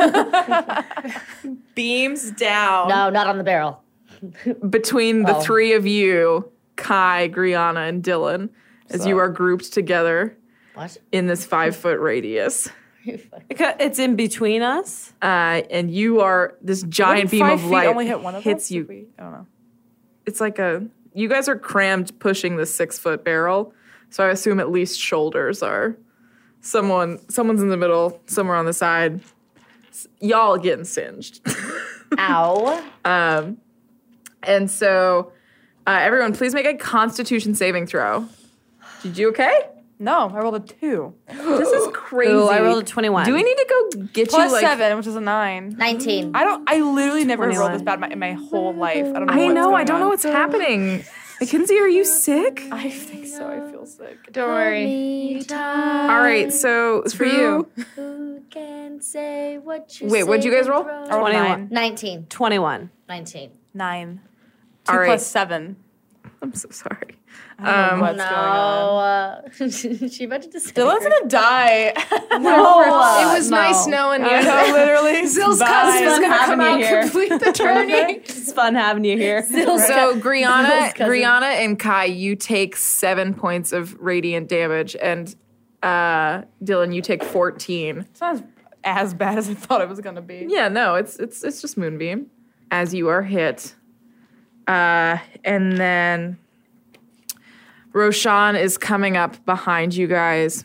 S1: Beams down
S3: No, not on the barrel.
S1: between the three of you, Kai, Griana, and Dylan, as you are grouped together
S3: What?
S1: in this 5-foot radius.
S4: It's in between us.
S1: And you are this giant
S5: Wouldn't
S1: beam
S5: 5
S1: of
S5: feet
S1: light
S5: only hit one of
S1: hits
S5: us
S1: you.
S5: if we- I don't know.
S1: It's like you guys are crammed pushing the 6-foot barrel, so I assume at least shoulders are. Someone's in the middle, somewhere on the side. Y'all getting singed.
S3: Ow.
S1: And so, everyone, please make a Constitution saving throw. Did you okay?
S5: No, I rolled a 2.
S1: This is crazy.
S4: Ooh, I rolled a 21.
S1: Do we need to go get
S5: Plus
S1: you like?
S5: 7, which is a 9.
S3: 19.
S5: I literally never rolled
S4: 21.
S5: this bad in my whole life. I don't know
S1: I
S5: what's
S1: know.
S5: going
S1: I don't know
S5: on.
S1: what's happening. Mackenzie, are you sick?
S5: I think so. I feel sick.
S2: Don't worry.
S1: All right. So
S5: for you.
S3: Who can say what you
S1: Wait, what'd you guys roll?
S5: I rolled
S4: 21.
S3: 19.
S4: 21.
S3: 19.
S5: 9. 2
S1: All right.
S5: plus 7.
S1: I'm so sorry.
S5: I don't know what's going on.
S3: No. She about to disintegrate.
S5: Dylan's gonna die.
S2: It was nice knowing you.
S5: No, literally.
S2: Zill's
S5: Bye.
S2: cousin is gonna come
S4: having you
S2: out,
S4: here.
S2: complete the tourney.
S4: It's fun having you here.
S1: So Griana and Kai, you take 7 points of radiant damage, and Dylan, you take 14.
S5: It's not as bad as I thought it was gonna be.
S1: Yeah, no, it's just moonbeam as you are hit, and then Roshan is coming up behind you guys,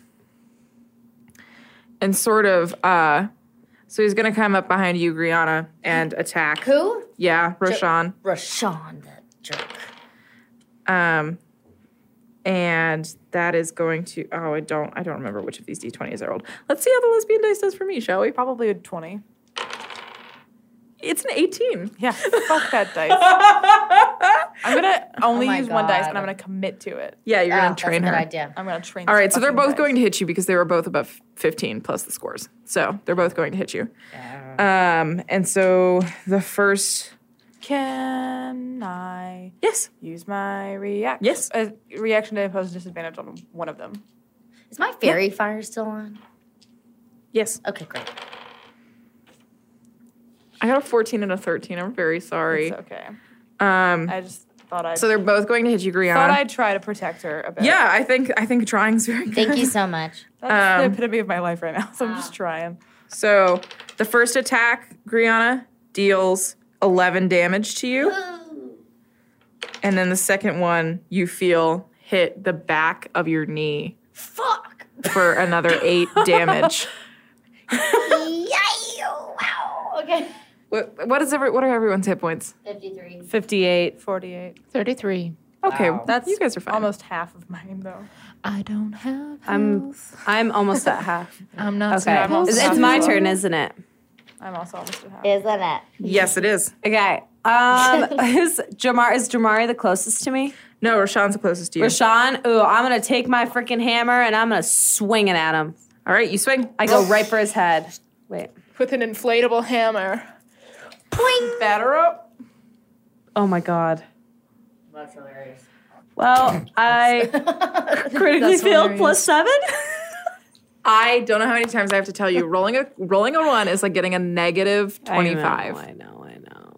S1: and sort of so he's gonna come up behind you, Griana, and attack.
S3: Who?
S1: Yeah, Roshan.
S3: Rashawn, that jerk.
S1: And that is going to I don't remember which of these d20s I rolled. Let's see how the lesbian dice does for me, shall we?
S5: Probably a 20.
S1: It's an 18.
S5: Yeah, fuck that dice. I'm gonna only
S3: my
S5: use one dice,
S3: God.
S5: and I'm gonna commit to it.
S1: Yeah, you're gonna
S3: That's a
S1: train
S3: good
S1: her.
S3: idea.
S5: I'm gonna train.
S1: All
S5: this
S1: right, so they're
S5: fucking
S1: both
S5: dice.
S1: going to hit you because they were both above 15 plus the scores. So they're both going to hit you. And so the first,
S5: Can I
S1: yes,
S5: use my reaction?
S1: Yes.
S5: Reaction to impose disadvantage on one of them.
S3: Is my fairy fire still on?
S1: yes.
S3: Okay, great.
S1: I got a 14 and a 13. I'm very sorry.
S5: It's okay.
S1: Um,
S5: I just thought I'd.
S1: so they're both going to hit you,
S5: thought
S1: Griana.
S5: I'd try to protect her a bit.
S1: Yeah, I think trying's very good.
S3: Thank you so much.
S5: That's the epitome of my life right now. So I'm just trying.
S1: So the first attack, Griana, deals 11 damage to you. And then the second one, you feel hit the back of your knee
S3: Fuck.
S1: for another 8 damage.
S3: Yay! Wow. Okay.
S1: What are everyone's hit points?
S3: 53.
S4: 58.
S5: 48.
S2: 33.
S1: Okay,
S3: Wow.
S5: That's
S1: you guys are fine.
S5: almost half of mine though.
S2: I don't have.
S4: I'm almost at half.
S2: I'm not
S4: Okay.
S5: I'm also
S4: It's
S5: half
S4: my
S5: as well.
S4: turn, isn't it?
S5: I'm also almost at half.
S3: Isn't it?
S1: Yes, it is.
S4: Okay. Is Jamari the closest to me?
S1: No, Rashawn's the closest to you.
S4: Rashawn, ooh, I'm gonna take my freaking hammer and I'm gonna swing it at him.
S1: All right, you swing.
S4: I go right for his head. Wait.
S5: With an inflatable hammer.
S3: Boing.
S5: Batter up.
S4: Oh my god.
S3: That's hilarious.
S4: Well, I critically failed +7.
S1: I don't know how many times I have to tell you, rolling a 1 is like getting a negative 25.
S4: I know.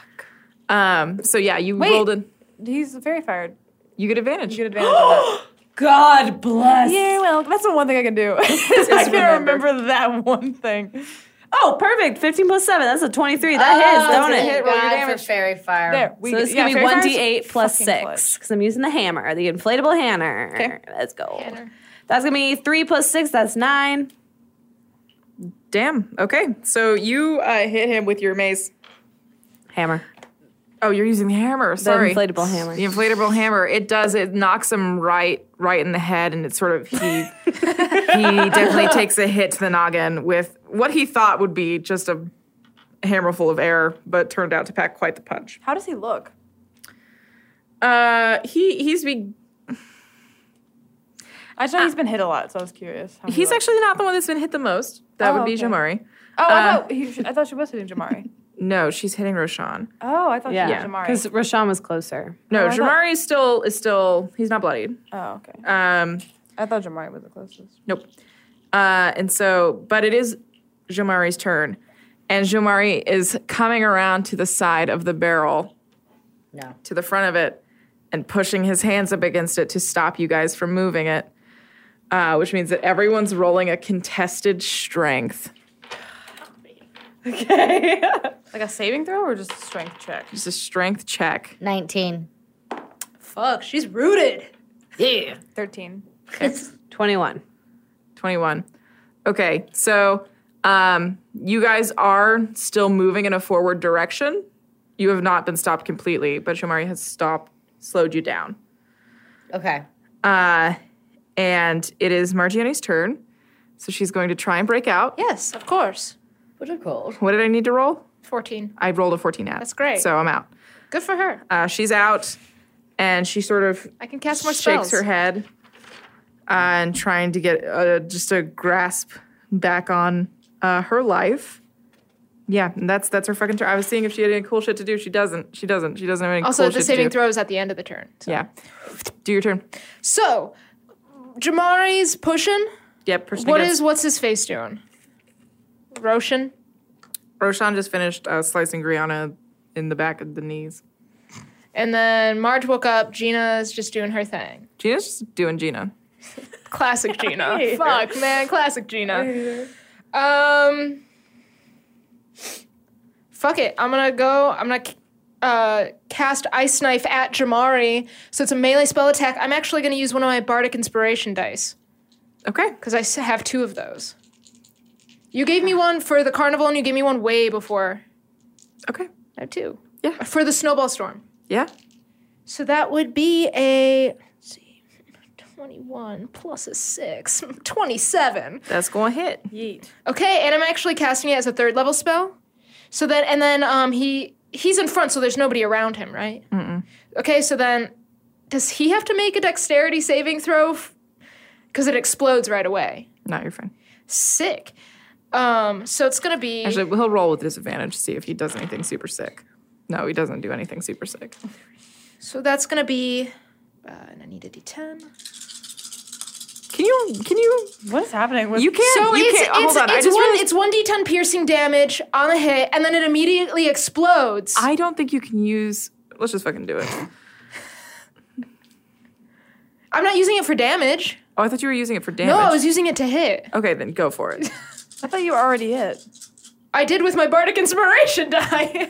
S4: Fuck.
S1: So yeah, you
S5: Wait.
S1: rolled in.
S5: He's very fired.
S1: You get advantage.
S5: You get advantage of it.
S4: God bless.
S5: Yeah, well, that's the one thing I can do. I can remember that one thing.
S4: Oh, perfect. 15 + 7. That's a 23. That hits, don't
S3: Thank
S4: it?
S5: roll your
S3: God
S5: damage.
S3: for fairy fire.
S5: There. We,
S4: So this is going to be
S5: fairy fire's
S4: 1d8 plus
S5: fucking
S4: 6
S5: clutch.
S4: because I'm using the hammer, the inflatable hammer.
S5: Okay.
S4: Let's go. That's going to be 3 + 6. That's 9.
S1: Damn. Okay. So you hit him with your mace.
S4: Hammer.
S1: Oh, you're using the hammer. Sorry.
S4: The inflatable hammer.
S1: The inflatable hammer. It knocks him right in the head, and it's sort of he definitely takes a hit to the noggin with what he thought would be just a hammer full of air, but turned out to pack quite the punch.
S5: How does he look?
S1: He's
S5: I just know he's been hit a lot, so I was curious. How he
S1: He's
S5: was.
S1: actually not the one that's been hit the most. That would be
S5: okay.
S1: Jamari.
S5: Oh, I thought she was hitting Jamari.
S1: No, she's hitting Roshan.
S5: Oh, I thought she
S4: Yeah,
S5: was Jamari.
S4: because Rashawn was closer.
S1: No,
S5: Oh, I thought-
S1: Jamari is still he's not bloodied.
S5: Oh, okay.
S1: Um,
S5: I thought Jamari was the closest.
S1: nope. And so, but it is Jamari's turn, and Jamari is coming around to the side of the barrel,
S3: No.
S1: to the front of it, and pushing his hands up against it to stop you guys from moving it. Which means that everyone's rolling a contested strength.
S5: Okay. Like a saving throw or just a strength check?
S1: Just a strength check.
S3: 19.
S2: Fuck, she's rooted.
S3: Yeah.
S5: 13.
S4: 21.
S1: 21. Okay, so you guys are still moving in a forward direction. You have not been stopped completely, but Jamari has slowed you down.
S3: Okay.
S1: And it is Margiani's turn. So she's going to try and break out.
S2: Yes, of course.
S3: What are called?
S1: What did I need to roll?
S2: 14.
S1: I rolled a 14 out.
S2: That's great.
S1: So I'm out.
S2: Good for her.
S1: She's out, and she sort of
S2: I can cast more
S1: shakes
S2: spells.
S1: her head and trying to get just a grasp back on her life. Yeah, and that's her fucking turn. I was seeing if she had any cool shit to do. She doesn't. She doesn't have any
S2: Also,
S1: cool
S2: the
S1: shit
S2: saving
S1: to do.
S2: throw is at the end of the turn. So.
S1: Yeah. Do your turn.
S2: So, Jamari's pushing.
S1: Yep. Pushing
S2: What's his face doing? Roshan.
S1: Roshan just finished slicing Griana in the back of the knees.
S2: And then Marge woke up. Gina's just doing her thing.
S1: Gina's just doing Gina.
S2: Classic Gina. Fuck, man. Classic Gina. Fuck it. I'm gonna cast Ice Knife at Jamari. So it's a melee spell attack. I'm actually gonna use one of my Bardic Inspiration dice.
S1: Okay.
S2: Because I have 2 of those. You gave me one for the carnival, and you gave me one way before.
S1: Okay.
S2: I have 2.
S1: Yeah.
S2: For the snowball storm.
S1: Yeah.
S2: So that would be a, let's see, 21 plus a 6, 27.
S1: That's going to hit.
S5: Yeet.
S2: Okay, and I'm actually casting it as a 3rd level spell. So then, and then he's in front, so there's nobody around him, right? Mm-mm. Okay, so then, does he have to make a dexterity saving throw? Because it explodes right away.
S1: No, you're fine.
S2: Sick. So it's gonna be.
S1: Actually, he'll roll with disadvantage to see if he does anything super sick. No, he doesn't do anything super sick.
S2: So that's gonna be. And I need a D10.
S1: Can you?
S5: What is happening with
S1: You can't.
S2: So
S1: you
S2: it's
S1: can't. Hold on. I
S2: it's
S1: just
S2: one
S1: realized-
S2: it's 1d10 piercing damage on a hit, and then it immediately explodes.
S1: I don't think you can use. Let's just fucking do it.
S2: I'm not using it for damage.
S1: Oh, I thought you were using it for damage.
S2: No, I was using it to hit.
S1: Okay, then go for it.
S5: I thought you were already hit.
S2: I did with my Bardic Inspiration die.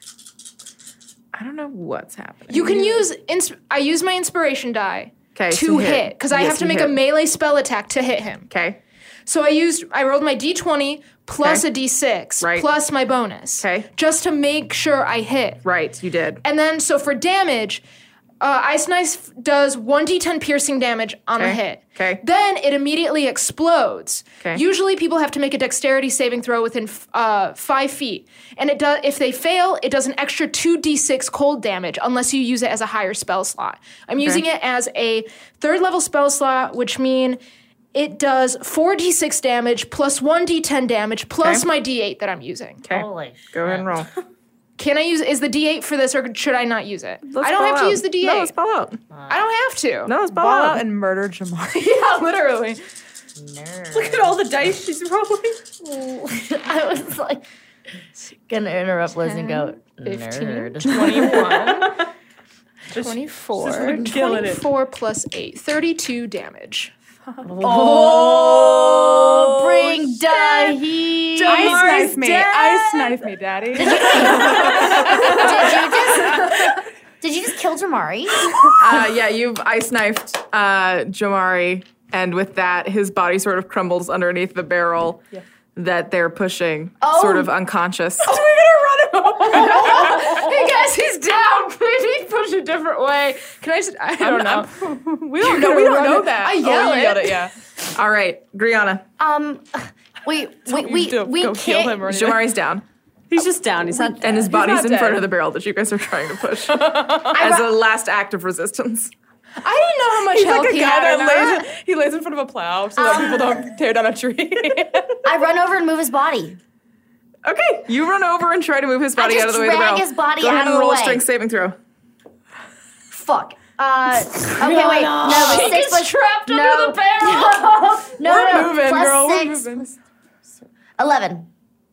S1: I don't know what's happening.
S2: You can use. I use my Inspiration die
S1: Okay,
S2: to hit because I
S1: Yes,
S2: have to
S1: you
S2: make
S1: hit.
S2: a melee spell attack to hit him.
S1: Okay.
S2: So I rolled my D20 plus
S1: Okay.
S2: a D6
S1: Right.
S2: plus my bonus.
S1: Okay.
S2: Just to make sure I hit.
S1: Right, you did.
S2: And then, so for damage, Ice Knife does 1d10 piercing damage on a
S1: Okay.
S2: hit.
S1: Okay.
S2: Then it immediately explodes.
S1: Okay.
S2: Usually people have to make a dexterity saving throw within 5 feet. And it does. If they fail, it does an extra 2d6 cold damage unless you use it as a higher spell slot. I'm using it as a 3rd level spell slot, which mean it does 4d6 damage plus 1d10 damage plus
S1: Okay.
S2: my d8 that I'm using.
S1: Okay.
S3: Holy
S1: Go ahead and roll.
S2: Can I use, is the d8 for this or should I not use it?
S1: Let's
S2: I don't
S1: ball
S2: have to
S1: out.
S2: use the d8.
S1: No, let's ball out.
S2: I don't have to.
S1: No, let's ball,
S5: Ball
S1: out.
S5: out and murder Jamari.
S2: Yeah, literally.
S3: nerd.
S5: Look at all the dice she's rolling.
S3: I was like, gonna interrupt Liz and go,
S2: 15,
S3: nerd.
S2: 21,
S5: Just
S2: 24,
S5: fucking killing it.
S2: 24 plus 8, 32 damage.
S3: Oh, bring die heat.
S5: Ice knife me. Ice knife me, daddy.
S3: Did you just kill Jamari?
S1: Yeah, you've ice knifed Jamari, and with that, his body sort of crumbles underneath the barrel that they're pushing, sort of unconscious.
S2: Hey guys, he's down. Maybe push a different way. Can I don't know.
S5: We don't know. We don't know that.
S2: I yell
S5: you
S2: it.
S5: yelled it. Yeah.
S1: All right, Griana.
S3: We
S5: Go
S3: can't.
S5: kill him or anything.
S1: Jamari's down.
S4: He's just down. He's not.
S1: And his body's
S5: not
S1: in front
S5: dead.
S1: of the barrel that you guys are trying to push as a last act of resistance.
S2: I didn't know how much
S5: He's
S2: help
S5: like a
S2: he
S5: guy
S2: had.
S5: that lays in front of a plow so that people don't tear down a tree.
S3: I run over and move his body.
S1: Okay, you run over and try to move his body
S3: just
S1: out of the way of the
S3: drag
S1: barrel.
S3: his body
S1: Go ahead
S3: out
S1: and
S3: of the
S1: roll a
S3: way.
S1: strength saving throw.
S3: Fuck. Okay, wait. No, the 6 was
S2: trapped
S3: no,
S2: under the barrel.
S3: No,
S5: We're moving,
S3: plus
S5: girl. We're
S3: 6.
S5: moving.
S3: 11.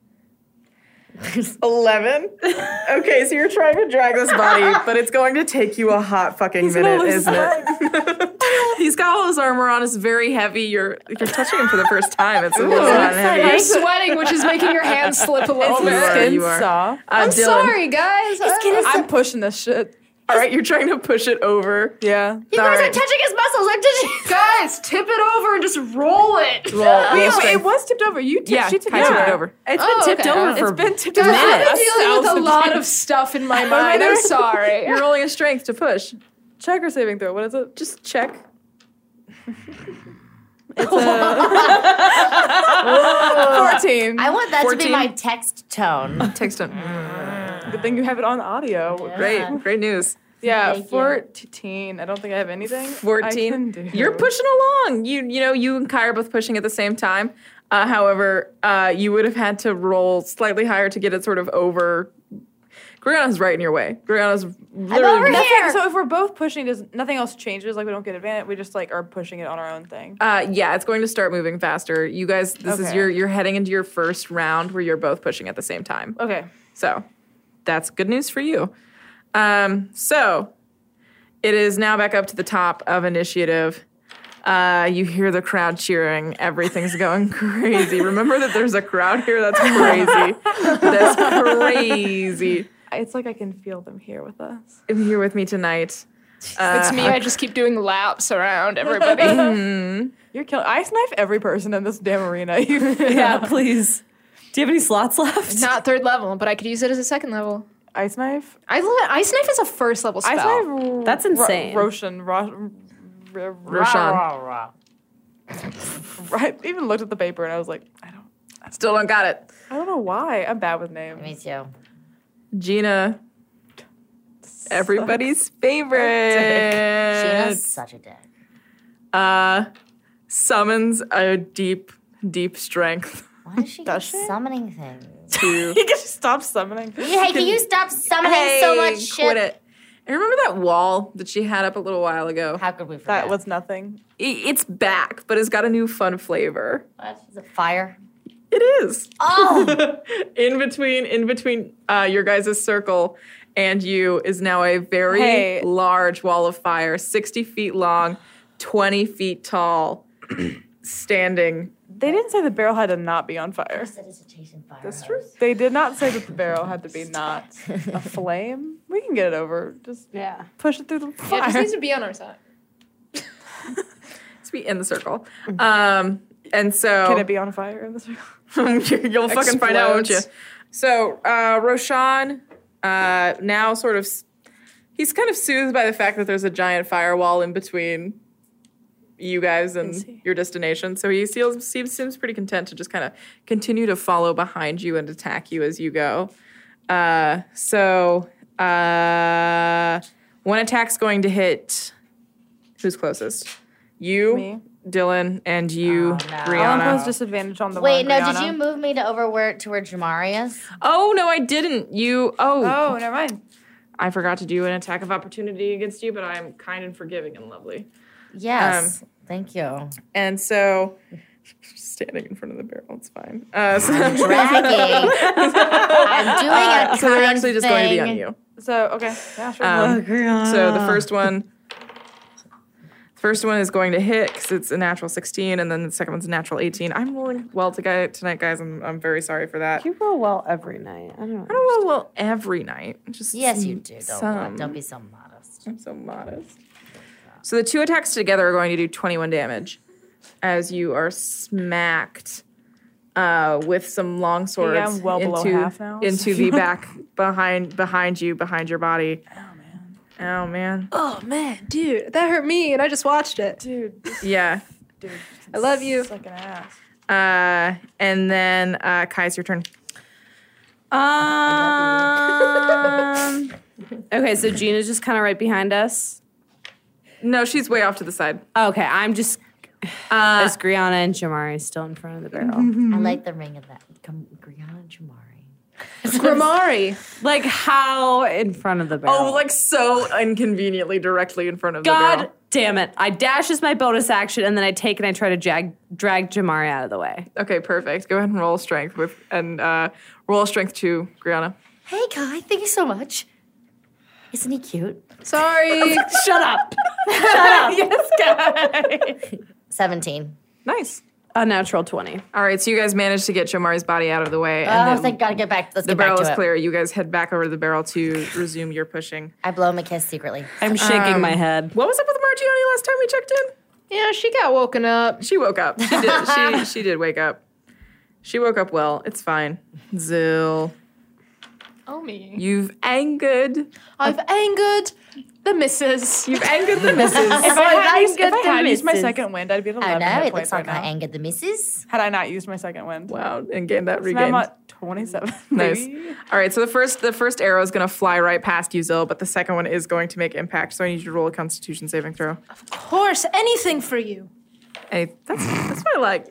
S1: 11. Okay, so you're trying to drag this body, but it's going to take you a hot fucking minute, isn't it? He's got all his armor on. It's very heavy. You're touching him for the first time. It's a little hot and heavy.
S2: You're sweating, which is making your hands slip a little
S5: His
S2: bit.
S5: skin
S1: you are.
S5: soft.
S2: I'm
S1: Dylan.
S2: sorry, guys.
S5: I'm pushing this shit.
S1: All right, you're trying to push it over.
S5: Yeah.
S3: You guys
S1: All
S3: are
S1: right.
S3: touching his muscles. I'm touching.
S2: Guys, tip it over and just roll it.
S1: Roll
S5: Wait,
S1: strength.
S5: it was tipped over. You tipped.
S1: Yeah,
S5: She tipped
S1: Kai tipped it over.
S4: It's
S2: Oh,
S4: been tipped
S2: okay.
S4: over
S2: It's
S4: for.
S5: been tipped
S2: Guys,
S5: over.
S2: I've been
S5: a
S2: dealing with a
S5: thousand
S2: lot
S5: times.
S2: of stuff in my mind. I'm sorry.
S1: You're rolling a strength to push.
S5: Check or saving throw. What is it?
S1: Just check.
S5: It's a 14.
S3: I want that to
S1: 14.
S3: be my text tone.
S1: Text him.
S5: Good thing you have it on audio.
S1: Great news.
S5: Yeah,
S3: Thank you.
S5: 14. I don't think I have anything. I
S1: 14.
S5: can do.
S1: You're pushing along. You and Kai are both pushing at the same time. However, you would have had to roll slightly higher to get it sort of over. Griana's right in your way. Griana's
S3: over
S1: literally.
S3: here.
S5: So if we're both pushing, does nothing else changes? Like we don't get advantage. We just like are pushing it on our own thing.
S1: Yeah, it's going to start moving faster. You guys, this is
S5: Okay.
S1: you're heading into your first round where you're both pushing at the same time.
S5: Okay.
S1: So that's good news for you. So it is now back up to the top of initiative. You hear the crowd cheering. Everything's going crazy. Remember that there's a crowd here. That's crazy. That's crazy.
S5: It's like I can feel them here with us.
S1: I'm here with me tonight.
S2: It's me. I just keep doing laps around everybody.
S5: You're killing. Ice knife every person in this damn arena.
S4: Yeah, please. Do you have any slots left?
S2: Not third level, but I could use it as a second level.
S5: Ice knife.
S2: Ice knife is a first level spell.
S5: Ice knife.
S4: That's insane.
S5: Roshan.
S1: Roshan.
S5: I even looked at the paper and I was like,
S1: Still don't got it.
S5: I don't know why. I'm bad with names.
S3: Me too.
S1: Gina. Everybody's favorite.
S3: Sheena's such a dick.
S1: Summons a deep, deep strength
S3: Why is she keep summoning things?
S1: to.
S5: You can stop summoning.
S3: Hey, can you stop summoning so much shit?
S1: Quit it. And remember that wall that she had up a little while ago?
S3: How could we forget?
S5: That was nothing.
S1: It's back, but it's got a new fun flavor.
S3: What? Is it fire?
S1: It is.
S3: Oh!
S1: In between your guys' circle and you is now a very
S5: Hey.
S1: large wall of fire, 60 feet long, 20 feet tall, standing.
S5: They didn't say the barrel had to not be on fire.
S1: That's true.
S5: They did not say that the barrel had to be not a flame. We can get it over. Just
S4: Yeah.
S5: push it through the
S2: Yeah, it
S5: fire.
S2: just needs to be on our side.
S1: Let's be in the circle. And so
S5: Can it be on fire in this room?
S1: you'll fucking find out, won't you?
S2: Explodes.
S1: So Roshan now sort of he's kind of soothed by the fact that there's a giant firewall in between you guys and your destination. So he seems pretty content to just kind of continue to follow behind you and attack you as you go. One attack's going to hit who's closest? You,
S5: Me.
S1: Dylan, and you,
S3: no.
S5: I'll
S1: Brianna.
S5: impose disadvantage on the
S3: Wait,
S5: one.
S3: no,
S5: Brianna.
S3: did you move me to over where Jamari is?
S1: Oh no, I didn't.
S5: Oh, never mind.
S1: I forgot to do an attack of opportunity against you, but I am kind and forgiving and lovely.
S3: Yes. Thank you.
S1: And so, standing in front of the barrel, it's fine. So,
S3: Dragging. I'm doing a
S1: so they're
S3: kind
S1: actually just going to be
S3: thing.
S1: on you.
S5: So, okay. Yeah, sure.
S1: So the first one is going to hit because it's a natural 16, and then the second one's a natural 18. I'm rolling well tonight, guys. I'm very sorry for that.
S4: You roll well every night. I don't know.
S1: I don't roll well every night. Just
S3: Yes, you do.
S1: some.
S3: Don't be so modest.
S1: I'm so modest. So the two attacks together are going to do 21 damage as you are smacked with some long swords
S5: Yeah, I'm well below half now.
S1: into the back behind your body. Oh man.
S2: Oh man, dude, that hurt me, and I just watched it.
S5: Dude,
S1: Yeah.
S2: I love you.
S5: sucking ass.
S1: And then Kai's your turn.
S4: Okay, so Gina's just kind of right behind us.
S1: No, she's way off to the side.
S4: Okay, I'm just. Is Griana and Jamari still in front of the barrel?
S3: I like the ring of that. Griana Jamari.
S2: Grimari.
S4: Like how in front of the barrel?
S1: Oh, like so inconveniently directly in front of the
S4: God
S1: barrel.
S4: damn it. I dash as my bonus action, and then I take and I try to drag Jamari out of the way.
S1: Okay, perfect. Go ahead and roll strength roll strength to Griana.
S3: Hey, Kai, thank you so much. Isn't he cute?
S2: Sorry.
S4: Shut up.
S5: Yes, guys.
S3: 17.
S1: Nice.
S4: A natural 20.
S1: All right, so you guys managed to get Jamari's body out of the way.
S3: Oh,
S1: And
S3: thank God. Get back. Let's
S1: the
S3: get back
S1: barrel
S3: to
S1: is
S3: it.
S1: clear. You guys head back over to the barrel to resume your pushing.
S3: I blow him a kiss secretly.
S4: I'm shaking my head.
S1: What was up with Margione last time we checked in?
S2: Yeah, she got woken up.
S1: She woke up. She did. she did wake up. She woke up well. It's fine. Zill,
S2: Oh, me.
S1: you've angered.
S2: I've angered the missus.
S1: You've angered the missus.
S5: If I had used my
S4: misses.
S5: second wind, I'd be at
S3: Oh
S5: 11
S3: no,
S5: hit
S3: it
S5: points
S3: looks
S5: right
S3: like I
S5: now.
S3: angered the missus.
S5: Had I not used my second wind.
S1: Wow, and gain that
S5: So now I'm
S1: regained.
S5: at 27.
S1: Nice.
S5: Maybe.
S1: All right, so the first arrow is going to fly right past you, Zill, but the second one is going to make impact. So I need you to roll a Constitution saving throw.
S2: Of course, anything for you.
S1: Hey, that's what I like.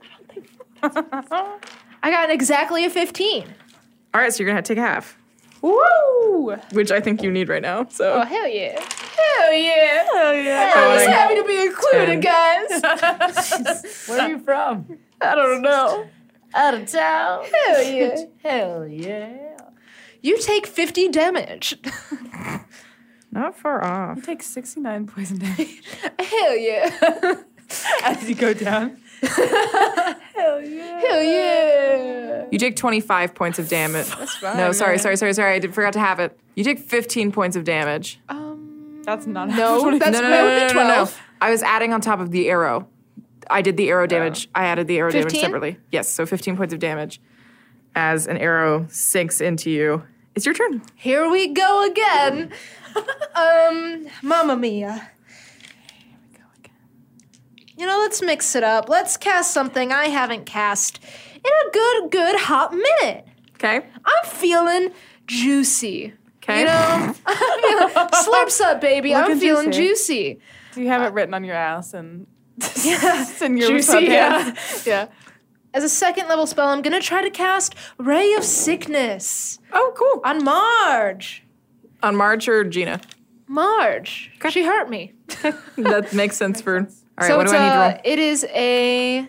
S2: I got exactly a 15.
S1: All right, so you're gonna have to take half,
S2: Woo!
S1: which I think you need right now. So
S2: Oh, hell yeah. Hell yeah.
S5: Oh, yeah.
S2: I'm just
S1: Nine,
S2: happy to be included,
S1: 10.
S2: guys.
S3: Where are you from?
S1: I don't know.
S3: Out of town.
S2: Hell yeah.
S3: Hell yeah.
S2: You take 50 damage.
S1: Not far off.
S5: Take 69 poison damage
S2: Hell yeah.
S5: as you go down.
S2: Hell yeah.
S1: You take 25 points of damage. That's fine. No, sorry. I forgot to have it. You take 15 points of damage.
S5: That's not
S2: No, that's
S1: No.
S2: that would be 12.
S1: I was adding on top of the arrow. I did the arrow damage. I added the arrow damage
S2: 15?
S1: separately. Yes, so 15 points of damage as an arrow sinks into you. It's your turn.
S2: Here we go again. Mamma mia. You know, let's mix it up. Let's cast something I haven't cast in a good hot minute.
S1: Okay.
S2: I'm feeling juicy.
S1: Okay.
S2: You know? I'm feeling, slurps up, baby. I'm
S5: Looking
S2: feeling
S5: juicy.
S2: juicy.
S5: Do you have it written on your ass and
S2: Yeah.
S5: in your
S2: Juicy,
S5: sweatpants? Yeah.
S2: As a second level spell, I'm gonna try to cast Ray of Sickness
S1: Oh, cool.
S2: on Marge.
S1: On Marge or Gina?
S2: Marge. She hurt me.
S1: That makes sense for. All right,
S2: So
S1: what
S2: it's
S1: do I need to roll?
S2: it is a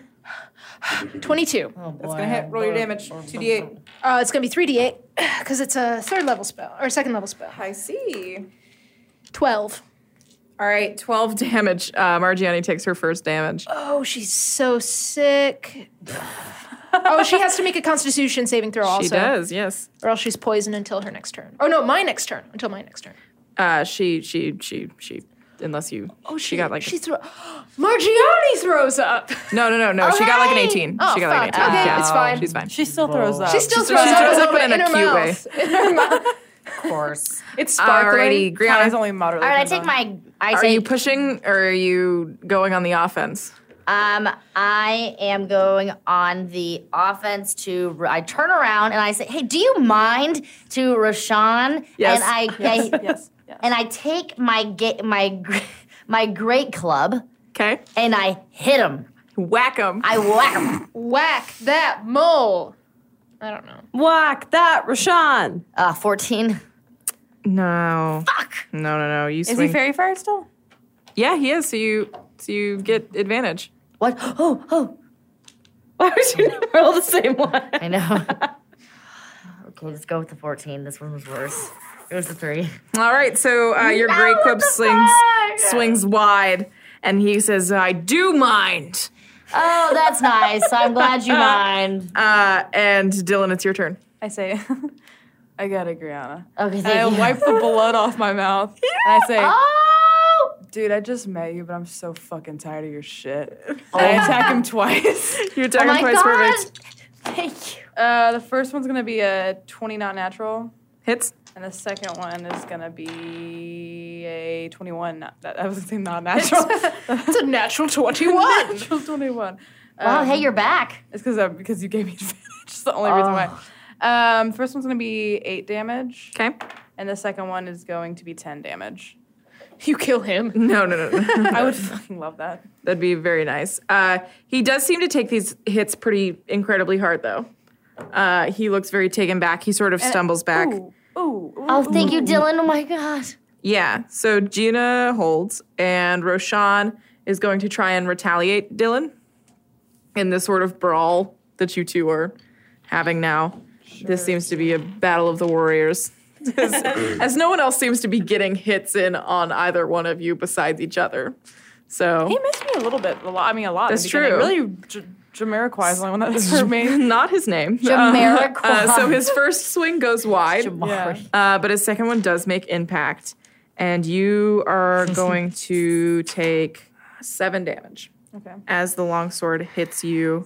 S2: 22.
S1: That's gonna hit. Roll your damage. 2d8.
S2: It's gonna be 3d8 because it's a third level spell or second level spell.
S1: I see.
S2: 12.
S1: All right, 12 damage. Margiane takes her first damage.
S2: Oh, she's so sick. Oh, she has to make a Constitution saving throw also.
S1: She does, yes.
S2: Or else she's poisoned until her next turn. Oh no, my next turn. Until my next turn.
S1: She. Unless you.
S2: Oh,
S1: she got like.
S2: She Margiane throws up.
S1: No. She got like an 18.
S2: Oh,
S1: she got like an 18.
S2: fuck. Okay,
S1: Yeah,
S2: it's fine.
S1: She's fine.
S5: She still throws up.
S2: She still
S1: She
S2: throws up
S1: throws
S2: a
S1: up
S2: little
S1: in
S2: bit
S1: a
S2: in her
S1: cute
S2: mouth. In her mouth.
S3: Of course.
S2: It's sparkling.
S1: Alrighty,
S5: Kai's
S1: Griana.
S5: only moderately.
S3: All right, I
S5: turned
S3: take
S5: on.
S1: Are you pushing or are you going on the offense?
S3: I am going on the offense I turn around and I say, "Hey, do you mind?" to Rashawn.
S1: Yes.
S3: And
S5: Yes.
S3: and I take my great club
S1: Okay.
S3: and I hit him.
S1: Whack him.
S3: I whack him.
S2: Whack that mole. I don't know.
S4: Whack that, Rashawn.
S3: 14.
S1: No.
S3: Fuck.
S1: No. You
S5: Is
S1: swing.
S5: he fairy fire still?
S1: Yeah, he is. So you get advantage.
S3: What? Oh.
S4: Why would you roll the same one?
S3: I know. Okay, let's go with the 14. This one was worse. It was a 3.
S1: All right. So your great club swings wide, and he says, "I do mind."
S3: Oh, that's nice. I'm glad you mind.
S1: And Dylan, it's your turn.
S5: I say, I got it, Griana.
S3: Okay,
S5: And I
S3: thank you.
S5: wipe the blood off my mouth. And I say,
S3: Oh!
S5: dude, I just met you, but I'm so fucking tired of your shit. And I attack him twice.
S1: You attack
S3: Oh
S1: him
S3: my
S1: twice.
S3: God.
S1: Perfect.
S3: Thank you.
S5: The first one's gonna be a 20 not natural,
S1: Hits.
S5: and the second one is gonna be a 21. I was gonna say not natural.
S2: It's a natural 21.
S5: Natural 21.
S3: Wow, hey, you're back.
S5: It's because you gave me advantage. It's the only reason why. First one's going to be 8 damage.
S1: Okay.
S5: And the second one is going to be 10 damage.
S2: You kill him.
S1: No.
S5: I would fucking love that.
S1: That'd be very nice. He does seem to take these hits pretty incredibly hard, though. He looks very taken back. He sort of stumbles back.
S5: Ooh.
S3: Oh, thank you, Dylan. Oh my god.
S1: Yeah, so Gina holds, and Roshan is going to try and retaliate Dylan in this sort of brawl that you two are having now. This seems to be a battle of the warriors. As no one else seems to be getting hits in on either one of you besides each other. So
S5: He missed me a little bit. A lot.
S1: That's
S5: in the beginning.
S1: true.
S5: Really, Jamiroquai is the one that hurt me.
S1: not his name.
S3: Jamiroquai.
S1: So his first swing goes wide,
S5: Yeah.
S1: but his second one does make impact. And you are going to take 7 damage
S5: Okay.
S1: as the longsword hits you,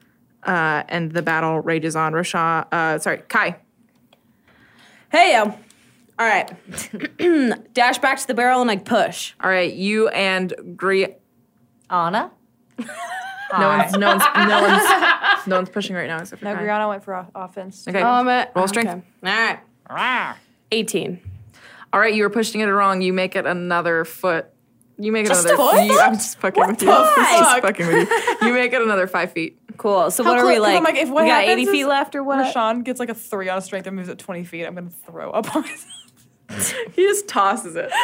S1: and the battle rages on. Kai.
S4: Hey, all right. Dash back to the barrel and like push.
S1: All right, you and
S3: Anna?
S1: no one's pushing right now except for
S5: No,
S1: Kai.
S5: Griana went for offense.
S1: Okay, roll strength.
S4: Okay. All right. 18.
S1: All right, you were pushing it wrong. You make it another foot. You make it
S4: Just
S1: another.
S4: a foot?
S1: I'm just fucking with you. I'm just fucking with you. You make it another 5 feet.
S4: Cool. So
S2: How
S4: what are we
S2: close-
S4: like?
S5: I'm like, if what
S4: we got
S5: happens
S4: 80 feet
S5: is
S4: left or what?
S5: Rashawn gets like a 3 on strength and moves at 20 feet. I'm going to throw up on myself.
S1: He just tosses it.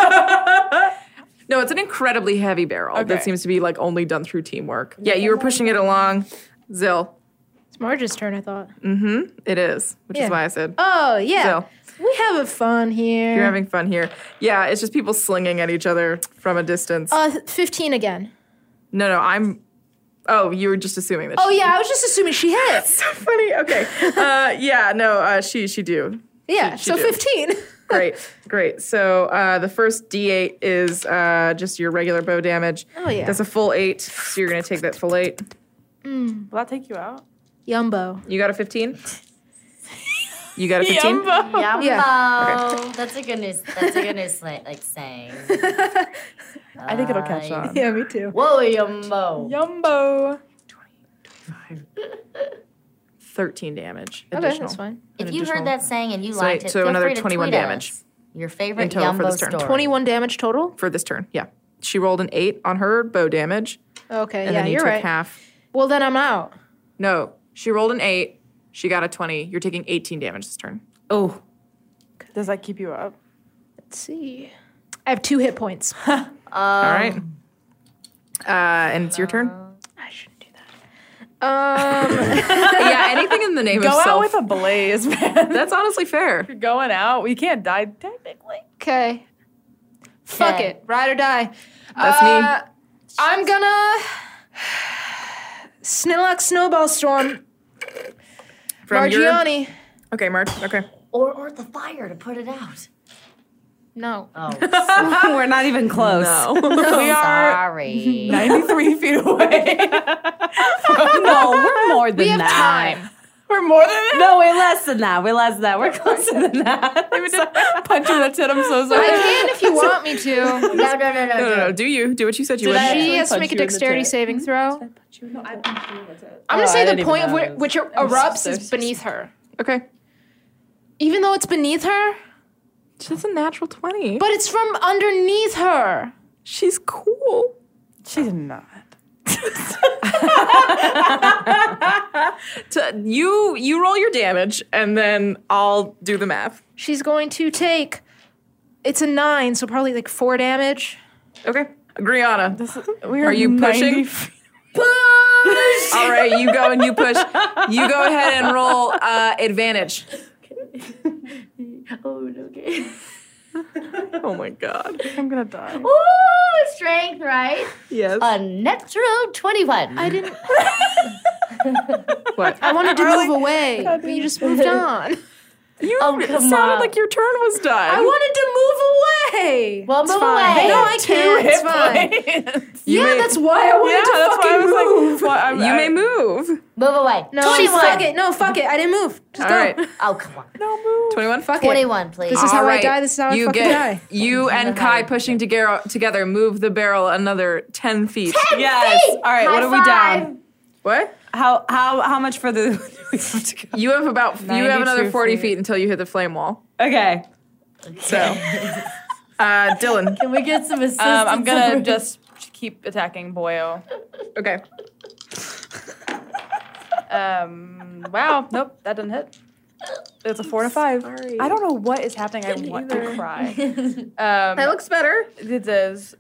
S1: No, it's an incredibly heavy barrel
S5: Okay.
S1: that seems to be like only done through teamwork. Yeah, you were pushing it along. Zill.
S2: It's Marge's turn, I thought.
S1: It is, which
S2: Yeah.
S1: is why I said
S2: Oh, yeah.
S1: Zill.
S2: We having fun here.
S1: You're having fun here. Yeah, it's just people slinging at each other from a distance.
S2: 15 again.
S1: No, I'm. Oh, you were just assuming that.
S2: Oh, yeah, I was just assuming she hit.
S1: So funny. Okay. She do.
S2: Yeah,
S1: she
S2: so
S1: did.
S2: 15.
S1: Great. So the first D8 is just your regular bow damage.
S2: Oh, yeah.
S1: That's a full 8, so you're gonna take that full 8.
S5: Will that take you out?
S2: Yumbo.
S1: You got a 15? You got a 15?
S5: Yumbo.
S3: Yumbo.
S2: Yeah.
S3: That's a good news. That's a good news saying.
S5: I think it'll catch on.
S2: Yeah, me too.
S3: Whoa, Yumbo.
S5: Yumbo.
S1: 13 damage.
S2: Okay,
S1: Additional.
S2: that's fine.
S3: If you
S1: additional.
S3: heard that saying and you liked it,
S1: so
S3: feel
S1: another
S3: free to
S1: 21
S3: tweet
S1: damage
S3: us your favorite
S1: in total for
S3: Yumbo
S1: this turn.
S3: story.
S2: 21 damage total?
S1: For this turn, yeah. She rolled an 8 on her bow damage,
S2: Okay,
S1: and
S2: yeah,
S1: then you
S2: you're
S1: took
S2: right.
S1: half.
S2: Well, then I'm out.
S1: No, she rolled an 8. She got a 20. You're taking 18 damage this turn.
S4: Oh.
S5: Does that keep you up?
S2: Let's see. I have 2 hit points.
S1: All right. And it's your turn.
S2: I shouldn't do that.
S1: Yeah, anything in the name
S5: Go
S1: of
S5: out
S1: self.
S5: with a blaze, man.
S1: That's honestly fair.
S5: You're going out. We can't die technically.
S2: Okay. Fuck
S3: Okay.
S2: it. Ride or die.
S1: That's me.
S2: I'm gonna Snillock Snowball Storm.
S1: From your-
S2: Margiani.
S1: Okay, March. Okay.
S3: Or the fire to put it out.
S2: No.
S3: Oh,
S4: We're not even close.
S5: We are
S3: sorry.
S5: 93 feet away.
S4: No, we're more than
S2: We have
S4: that.
S2: time.
S5: We're more than that.
S4: No, we're less than that. We're less than that. We're closer than that.
S5: We did punch her in the tit. I'm so
S2: I
S5: sorry.
S2: can if you want me to.
S3: No.
S1: No. Do you? Do what you said you
S5: Did
S1: would.
S5: I-
S2: She has to
S5: punch
S2: make a
S5: you in the
S2: dexterity
S5: tit.
S2: saving throw. I'm
S4: Oh,
S2: gonna say
S4: I
S2: the
S4: didn't even
S2: point of
S4: know.
S2: which it erupts is beneath her.
S1: Okay.
S2: Even though it's beneath her,
S1: She's a natural 20.
S2: but it's from underneath her.
S1: She's cool.
S5: She's not.
S1: You roll your damage, and then I'll do the math.
S2: She's going to take. It's a 9, so probably like 4 damage.
S1: Okay. Griana.
S5: We
S1: Are you
S5: 90
S1: pushing?
S5: feet-
S1: All right, you go and you push. You go ahead and roll advantage.
S3: Okay.
S1: Oh my god.
S5: I'm gonna die.
S3: Ooh, strength, right?
S1: Yes.
S3: A natural 21.
S2: I didn't.
S1: What?
S2: I wanted to move away, but you just moved on.
S1: You
S3: Oh,
S1: it
S3: come
S1: sounded
S3: on.
S1: like your turn was done.
S2: I wanted to move away.
S3: Well,
S2: It's
S3: move
S2: fine.
S3: away.
S2: No, I can't. It's fine.
S1: You
S2: Yeah,
S1: may-
S2: that's why I wanted to
S5: that's why I
S2: fucking
S5: was
S2: move.
S5: like, well,
S1: You may move.
S3: Move away.
S2: No,
S3: 21.
S2: fuck it. No, fuck it. I didn't move. Just
S1: All
S2: go.
S1: right.
S3: Oh, come on.
S5: No move.
S1: 21?
S2: Fuck it.
S3: 21, please.
S2: This is how
S1: All
S2: I
S1: right.
S2: die. This is how I
S1: you
S2: fucking die.
S1: You and Kai pushing together move the barrel another 10 feet.
S4: Yes. All right, what
S3: High
S4: are we
S3: five.
S4: down?
S1: What?
S4: How much further do we have to go?
S1: You have another 40
S5: feet.
S1: feet until you hit the flame wall.
S4: Okay.
S1: So, Dylan.
S3: Can we get some assistance?
S5: I'm gonna just keep attacking Boyo.
S1: Okay.
S5: Wow. Nope, that doesn't hit. It's a 4 to 5.
S1: Sorry.
S5: I don't know what is happening. I want to cry.
S1: That looks better.
S5: It does.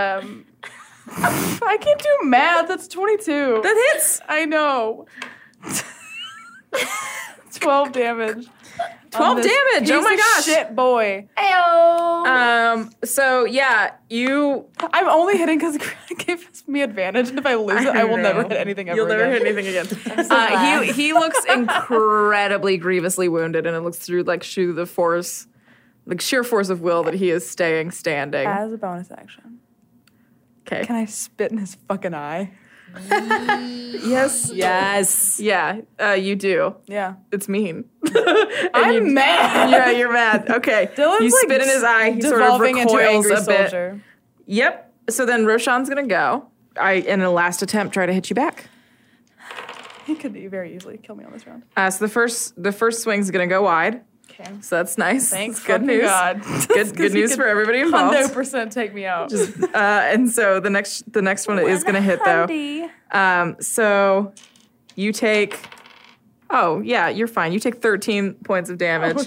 S5: I can't do math. That's 22.
S1: That hits.
S5: I know. 12 damage.
S1: 12 damage. Oh my gosh.
S5: Shit, boy.
S3: Ayo.
S1: So yeah, you.
S5: I'm only hitting because it gives me advantage, and if I lose it, I will never hit anything ever
S1: You'll never
S5: again.
S1: hit anything again. He looks incredibly grievously wounded, and it looks through the force, like sheer force of will that he is staying standing.
S5: As a bonus action,
S1: Okay.
S5: can I spit in his fucking eye?
S1: Yes.
S4: Yes.
S1: Yeah. You do.
S5: Yeah.
S1: It's mean.
S5: I'm mad.
S1: Yeah, you're mad. Okay.
S5: Dylan's
S1: you spit
S5: like
S1: in his eye. He sort of
S5: devolving into
S1: recoils
S5: angry
S1: a bit.
S5: soldier.
S1: Yep. So then Roshan's gonna go. In a last attempt, try to hit you back.
S5: He could very easily kill me on this round.
S1: So the first swing's gonna go wide.
S5: Okay.
S1: So that's nice.
S5: Thanks.
S1: It's good news.
S5: God.
S1: Good news for everybody involved.
S5: 100% take me out.
S1: And so the next one is gonna hit though. So you take. Oh yeah, you're fine. You take 13 points of damage.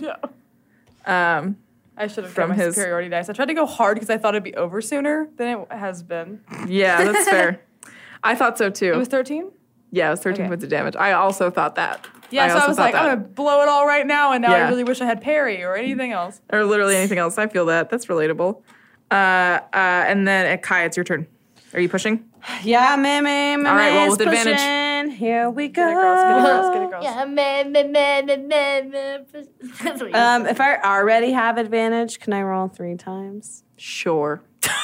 S5: I should have
S1: From
S5: got my
S1: his-
S5: superiority dice. I tried to go hard because I thought it'd be over sooner than it has been.
S1: Yeah, that's fair. I thought so too.
S5: It was 13?
S1: Yeah, it was 13
S5: Okay.
S1: points of damage. I also thought that.
S5: Yeah, so I
S1: also
S5: was
S1: thought
S5: like,
S1: that.
S5: I'm going to blow it all right now, and now
S1: Yeah.
S5: I really wish I had parry or anything else.
S1: Or literally anything else. I feel that. That's relatable. And then Kai, it's your turn. Are you pushing?
S4: Yeah, man.
S1: All right, roll with advantage.
S4: Here we go.
S5: Get it, girls. Get it, girls. Get it, girls.
S3: Yeah, man. That's what you
S4: If I already have advantage, can I roll 3 times?
S1: Sure.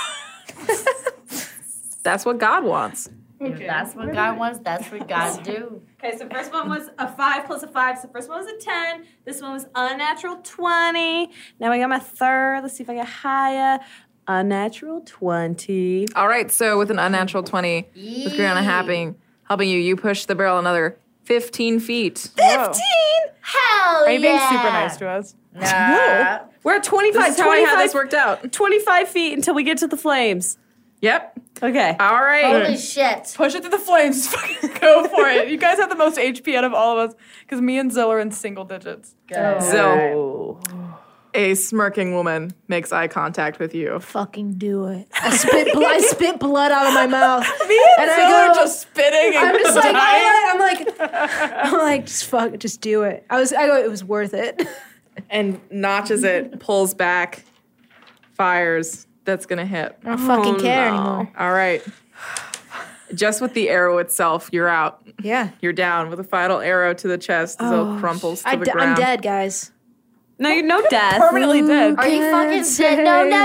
S1: That's what God wants.
S3: If that's what God wants, that's what God do.
S4: Okay, so first one was a 5 plus a 5. So first one was a 10. This one was unnatural 20. Now I got my third. Let's see if I get higher. Unnatural 20.
S1: All right, so with an unnatural 20, with Brianna helping you, you push the barrel another 15 feet.
S5: Whoa.
S3: Hell
S5: Are you being
S3: yeah.
S5: super nice to us?
S3: Nah.
S4: We're at 25,
S1: This is how I had this
S4: 25,
S1: worked out.
S4: 25 feet until we get to the flames.
S1: Yep.
S4: Okay.
S1: All right.
S3: Holy shit.
S5: Push it to the flames. Just fucking go for it. You guys have the most HP out of all of us because me and Zill are in single digits.
S1: Zill, a smirking woman makes eye contact with you.
S2: Fucking do it. I spit blood out of my mouth.
S5: Me and Zill are just spitting and
S2: I'm just like,
S5: dying.
S2: I'm like, just do it. I go, it was worth it.
S1: And notches it, pulls back, fires. That's going to hit.
S2: I don't fucking care anymore.
S1: All right. Just with the arrow itself, you're out.
S2: Yeah.
S1: You're down with a final arrow to the chest. Zill crumples to the ground.
S2: I'm dead, guys.
S4: No, you're no death.
S5: Permanently dead.
S3: Are you fucking dead?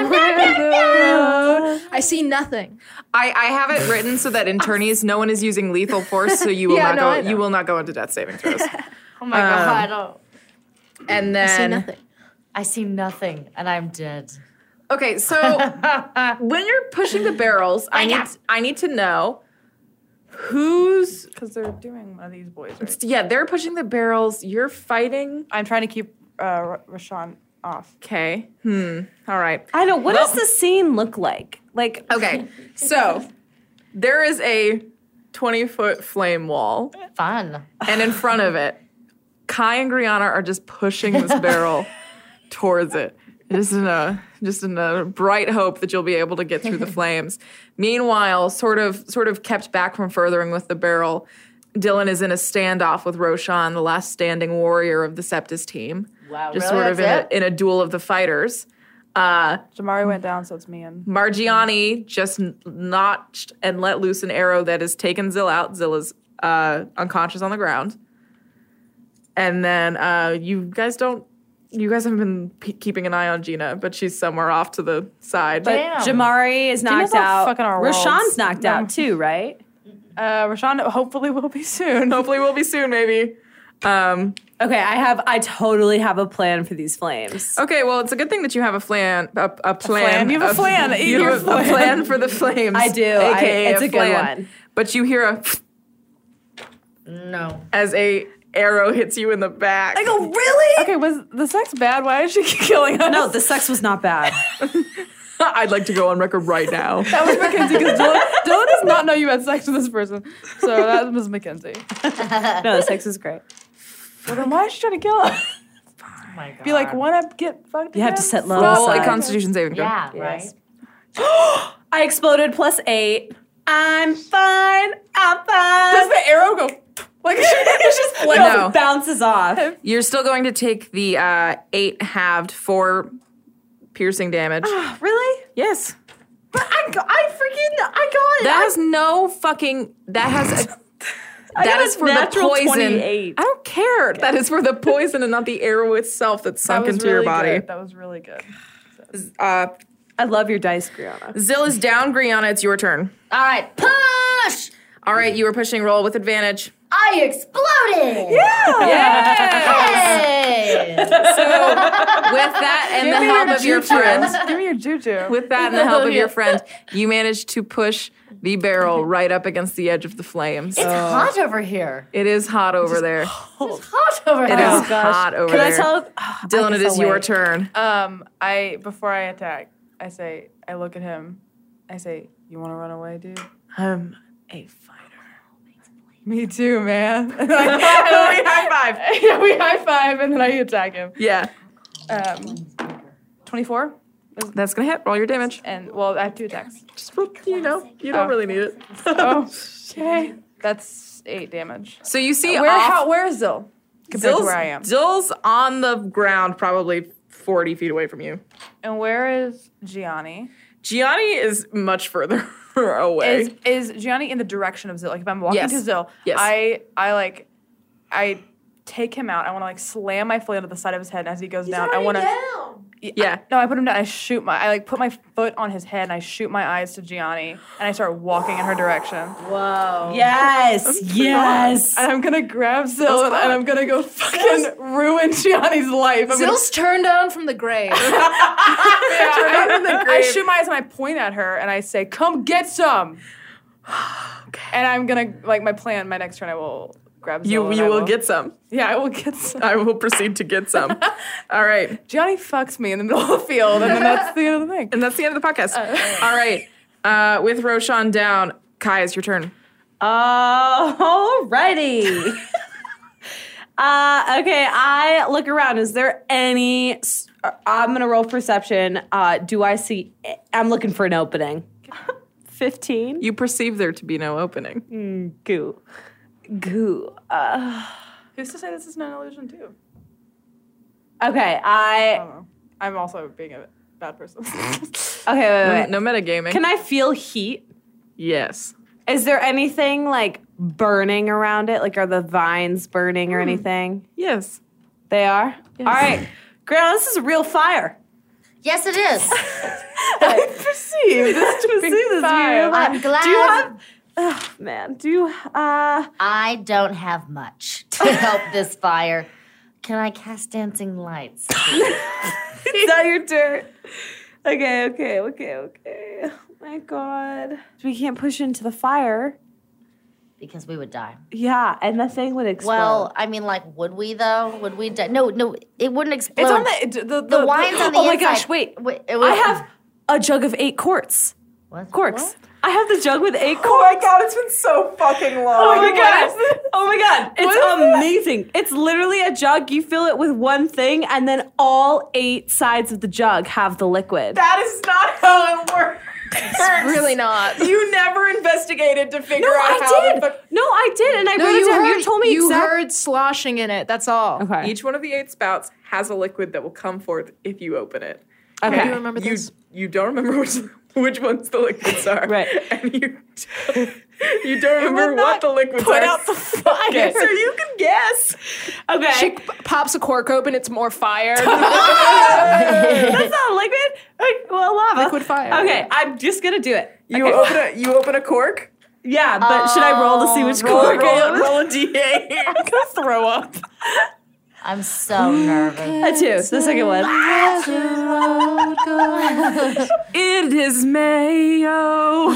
S3: No.
S2: I see nothing.
S1: I have it written so that in tourneys, no one is using lethal force, so you will
S2: Yeah,
S1: not
S2: no, I
S1: go.
S2: know.
S1: You will not go into death saving throws.
S3: Oh my God.
S1: And
S2: I see
S1: then,
S2: nothing.
S3: I see nothing, and I'm dead.
S1: okay, so when you're pushing the barrels, I need to know who's.
S5: Because they're doing one of these boys, right?
S1: Yeah, they're pushing the barrels. You're fighting.
S5: I'm trying to keep Rashawn off.
S1: Okay. All right.
S4: I know. What does the scene look like? Like,
S1: Okay. So there is a 20-foot flame wall,
S3: Fun.
S1: and in front of it, Kai and Griana are just pushing this barrel towards it. Just in a bright hope that you'll be able to get through the flames. Meanwhile, sort of kept back from furthering with the barrel, Dylan is in a standoff with Roshan, the last standing warrior of the Septus team.
S3: Wow,
S1: Just
S3: really?
S1: sort of
S3: That's
S1: in a duel of the fighters.
S5: Jamari went down, so it's me and
S1: Margiani just notched and let loose an arrow that has taken Zill out. Zill is unconscious on the ground. And then you guys haven't been keeping an eye on Gina, but she's somewhere off to the side.
S3: Damn.
S4: Jamari is knocked
S5: not
S4: out.
S5: fucking our
S4: Rashawn's
S5: worlds.
S4: knocked
S5: No.
S4: out too, right?
S5: Rashawn hopefully will be soon.
S1: Hopefully we'll be soon, maybe.
S4: Okay, I totally have a plan for these flames.
S1: Okay, well, it's a good thing that you have a plan. A plan.
S5: plan? You have a plan. Eat
S1: You
S5: your
S1: have a
S5: plan.
S1: plan for the flames.
S4: I do.
S1: AKA
S4: It's a good
S1: flan.
S4: one.
S1: But you hear a
S3: No.
S1: as a arrow hits you in the back.
S4: I go, really?
S5: Okay, was the sex bad? Why is she killing us?
S4: No, the sex was not bad.
S1: I'd like to go on record right now.
S5: That was Mackenzie because Dylan does not know you had sex with this person. So that was Mackenzie.
S4: No, the sex was great.
S5: Well, then why is she trying to kill us?
S3: Oh my God.
S5: Be like, wanna get fucked?
S4: You have to
S5: again?
S4: set love
S1: Roll a
S4: aside.
S1: Constitution saving throw.
S3: Yeah,
S4: Yes.
S3: right?
S4: I exploded +8. I'm fine. I'm fine.
S5: Does the arrow go like it's just like
S1: No.
S4: Bounces off.
S1: You're still going to take the 8 halved 4 piercing damage.
S4: Really?
S1: Yes.
S4: But I got it.
S1: That has no fucking. That has.
S4: I
S1: That
S4: got
S1: is
S4: a
S1: for the
S4: natural
S1: poison.
S4: 28.
S1: I don't care. That is for the poison and not the arrow itself that's sunk into your body.
S5: That was really good.
S4: I love your dice, Brianna.
S1: Zill is down. Griana, it's your turn.
S3: All right, push!
S1: All right, you are pushing. Roll with advantage.
S3: I exploded! Hey!
S1: With that and the help of your friend,
S5: Give me your juju.
S1: with that and the help of your friend, you manage to push the barrel right up against the edge of the flames.
S3: It's hot over here.
S1: It is hot over there.
S3: It's hot over
S1: It
S3: here.
S1: is hot over
S4: Can
S1: there.
S4: I tell?
S1: Dylan, it is your turn.
S5: Before I attack, I look at him. I say, "You want to run away, dude?"
S1: I'm a fighter.
S5: Me too, man. And then we high five. Yeah, we high five, and then I attack him.
S1: Yeah,
S5: 24,
S1: that's gonna hit. Roll your damage.
S5: and well, I have 2 attacks.
S1: Just, you know, you don't really need it.
S5: Oh, okay. That's 8 damage.
S1: So you see
S5: Where is Zill compared to
S1: Zill's,
S5: where I am?
S1: Zill's on the ground, probably 40 feet away from you.
S5: And where is Gianni?
S1: Gianni is much further away.
S5: Is Gianni in the direction of Zill? Like if I'm walking
S1: Yes.
S5: to Zill,
S1: Yes.
S5: I take him out. I want to like slam my flail to the side of his head, and as he goes down, I want to.
S1: Yeah.
S5: No, I put him down. I put my foot on his head, and I shoot my eyes to Gianni, and I start walking in her direction.
S3: Whoa.
S4: Yes. Yes.
S5: And I'm gonna grab Zill, and I'm gonna go fucking ruin Gianni's life. I'm gonna
S2: Zill's turned down from the grave.
S5: I shoot my eyes and I point at her and I say, "Come get some." And I'm gonna my next turn I will grab Zill.
S1: You
S5: and I
S1: will get some.
S5: Yeah, I will get some.
S1: I will proceed to get some. All right.
S5: Gianni fucks me in the middle of the field, and then that's the end of the thing.
S1: And that's the end of the podcast. All right. With Roshan down, Kai, it's your turn.
S4: Alrighty. Okay, I look around. Is there any? I'm gonna roll perception. Do I see? I'm looking for an opening. 15.
S1: You perceive there to be no opening.
S4: Goo.
S5: Who's to say this is not an illusion too?
S4: Okay,
S5: I don't know. I'm also being a bad person.
S4: wait.
S1: No metagaming.
S4: Can I feel heat?
S1: Yes.
S4: Is there anything like burning around it? Like, are the vines burning or anything?
S1: Yes.
S4: They are? All right. Grandma, this is a real fire.
S3: Yes, it is.
S5: I perceive this to be fire.
S3: I'm glad.
S4: Do you have... Oh, man. Do you...
S3: I don't have much to help this fire. Can I cast dancing lights?
S4: It's not your turn. Okay. Oh, my God. We can't push into the fire.
S3: Because we would die.
S4: Yeah, and the thing would explode.
S3: Well, I mean, like, would we though? Would we die? No, it wouldn't explode.
S5: It's on
S3: the wine's on the
S4: oh my
S3: inside.
S4: gosh, wait.
S3: It
S4: I
S3: would-
S4: have a jug of 8 quarts.
S3: What?
S4: Corks.
S3: What?
S4: I have the jug with 8 quarts.
S1: Oh my god, it's been so fucking long.
S4: Oh my god! Oh my god! It's amazing. It's literally a jug. You fill it with one thing, and then all 8 sides of the jug have the liquid.
S1: That is not how it works.
S2: Really not.
S1: You never investigated to figure out
S4: I
S1: how
S4: did.
S1: the fuck.
S4: No, I did, and I
S2: No,
S4: wrote it down. You told me
S2: you
S4: exactly.
S2: heard sloshing in it. That's all.
S4: Okay.
S1: Each one of the 8 spouts has a liquid that will come forth if you open it.
S4: Okay.
S2: Do you remember this?
S1: You don't remember which ones the liquids are.
S4: Right.
S1: And you don't remember what the liquids
S5: put
S1: are.
S5: out the fire.
S1: Okay, so you can guess.
S4: Okay.
S2: She pops a cork open. It's more fire.
S4: That's not liquid. Well, lava.
S2: Liquid fire.
S4: Okay, I'm just gonna do it.
S1: You open a cork.
S4: Yeah, but should I roll to see which
S1: Roll
S4: cork I open?
S1: a d8.
S5: I'm gonna throw up.
S3: I'm so nervous.
S4: That too. The second one.
S1: It is Mayo.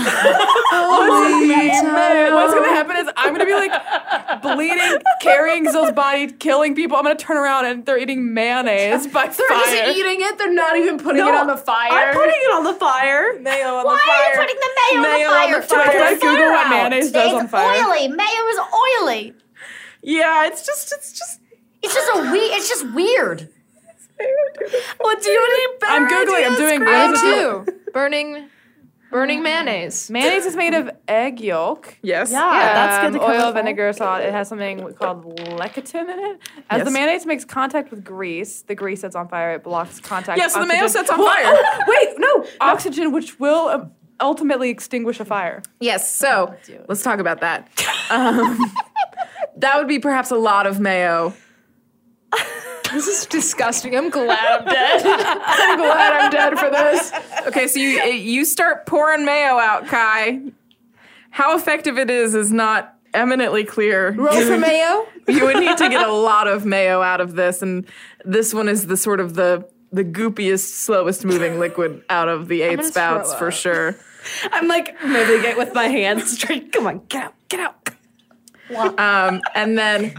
S5: What's gonna happen is I'm gonna be like bleeding, carrying Zill's body, killing people. I'm gonna turn around and they're eating mayonnaise by
S2: They're
S5: fire.
S2: just eating it. They're not even putting it on the fire.
S4: I'm putting it on the fire.
S5: Mayo on
S3: Why
S5: the fire.
S3: are you putting the mayo on the fire?
S5: Can I
S3: Put the
S5: Google
S3: fire
S5: what
S3: out.
S5: mayonnaise does on
S3: It's
S5: fire?
S3: oily. Mayo is oily.
S1: Yeah, it's just.
S3: It's just weird.
S1: What do you need better
S5: I'm Googling. I'm doing
S2: I am
S5: Google.
S2: too. Burning mayonnaise.
S5: Mayonnaise is made of egg yolk.
S1: Yes.
S4: Yeah, that's good to cover
S5: Oil,
S4: fire.
S5: vinegar, salt. It has something called lecithin in it. As the
S1: Yes.
S5: mayonnaise makes contact with grease, the grease sets on fire. It blocks contact.
S1: Yeah, so the mayo
S5: oxygen-
S1: sets on
S5: Well,
S1: fire.
S5: oh, wait, no, oxygen, which will ultimately extinguish a fire.
S1: Yes, so let's talk about that. That would be perhaps a lot of mayo.
S2: This is disgusting. I'm glad I'm dead. I'm glad I'm dead for this.
S1: Okay, so you start pouring mayo out, Kai. How effective it is not eminently clear.
S2: Roll for mayo.
S1: You would need to get a lot of mayo out of this, and this one is the sort of the goopiest, slowest moving liquid out of the 8 spouts for sure.
S4: I'm like moving it with my hands straight. Come on, get out.
S1: And then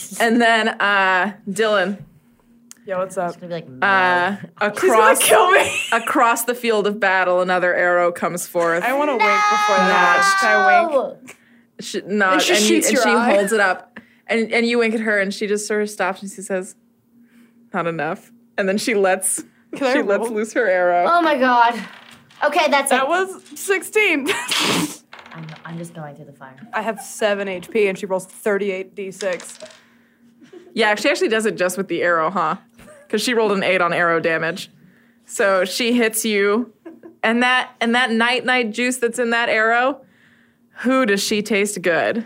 S1: Dylan.
S5: Yeah, what's up?
S3: It's gonna be like
S1: Across
S5: Kill me.
S1: across the field of battle, another arrow comes forth.
S5: I want to wink before that. Can I wink?
S1: She, not,
S2: And she shoots your
S1: she
S2: eye.
S1: holds it up, and you wink at her, and she just sort of stops, and she says, "Not enough." And then she lets
S5: I
S1: lets
S5: roll?
S1: loose her arrow.
S3: Oh my god. Okay, that's
S5: That
S3: it.
S5: was 16.
S3: I'm just going through the fire.
S5: I have 7 HP and she rolls 38 d6.
S1: Yeah, she actually does it just with the arrow, huh? Because she rolled an 8 on arrow damage. So she hits you, and that night juice that's in that arrow. Who does she taste good?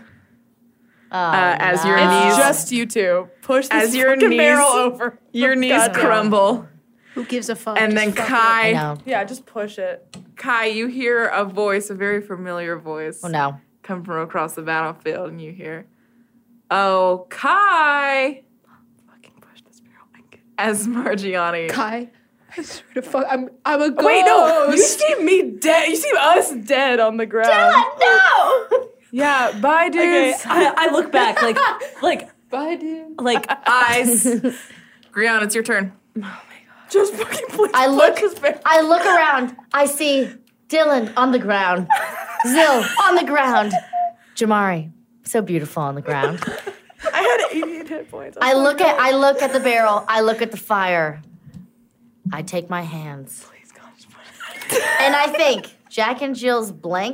S1: As your
S3: no.
S1: knees,
S5: It's just you two. Push this
S1: As your
S5: fucking
S1: knees-
S5: barrel over.
S1: your knees
S5: Goddamn.
S1: crumble,
S2: Who gives a fuck?
S1: and then
S2: Just fuck it.
S3: I
S1: Kai,
S3: know.
S5: Yeah, just push it.
S1: you hear a voice, a very familiar voice,
S3: Oh no.
S1: come from across the battlefield, and you hear, "Oh, Kai,"
S5: Fucking push this barrel.
S1: as Margiani.
S2: Kai, I swear to fuck, I'm a ghost.
S5: Wait, no. You see me dead. You see us dead on the ground.
S3: No!
S5: Yeah, bye, dudes.
S4: I look back like
S2: Bye, dude.
S1: Eyes. Griana, it's your turn.
S5: Just fucking please
S3: I
S5: push
S3: look
S5: this barrel.
S3: I look around. I see Dylan on the ground. Zill on the ground. Jamari, so beautiful on the ground.
S5: I had 88 hit points.
S3: I look at the barrel. I look at the fire. I take my hands.
S5: Please, God, just push it.
S3: And I think, Jack and Jill's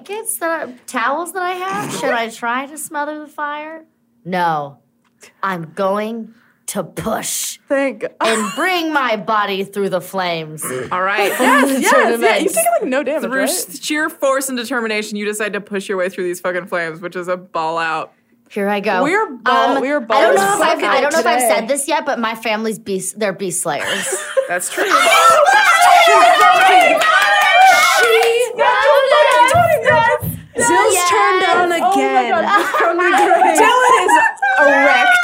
S3: towels that I have, should I try to smother the fire? No. I'm going to push
S5: Thank God.
S3: and bring my body through the flames.
S1: All right.
S5: Yeah, you've taken like no damage,
S1: Through
S5: right?
S1: sheer force and determination, you decide to push your way through these fucking flames, which is a ball out.
S3: Here I go.
S5: We are
S3: I don't know if I've
S2: today.
S3: said this yet, but my family's they're beast slayers.
S1: That's true.
S2: Zill's
S3: Yes.
S2: turned on again. From the grave.
S5: Dylan is erect.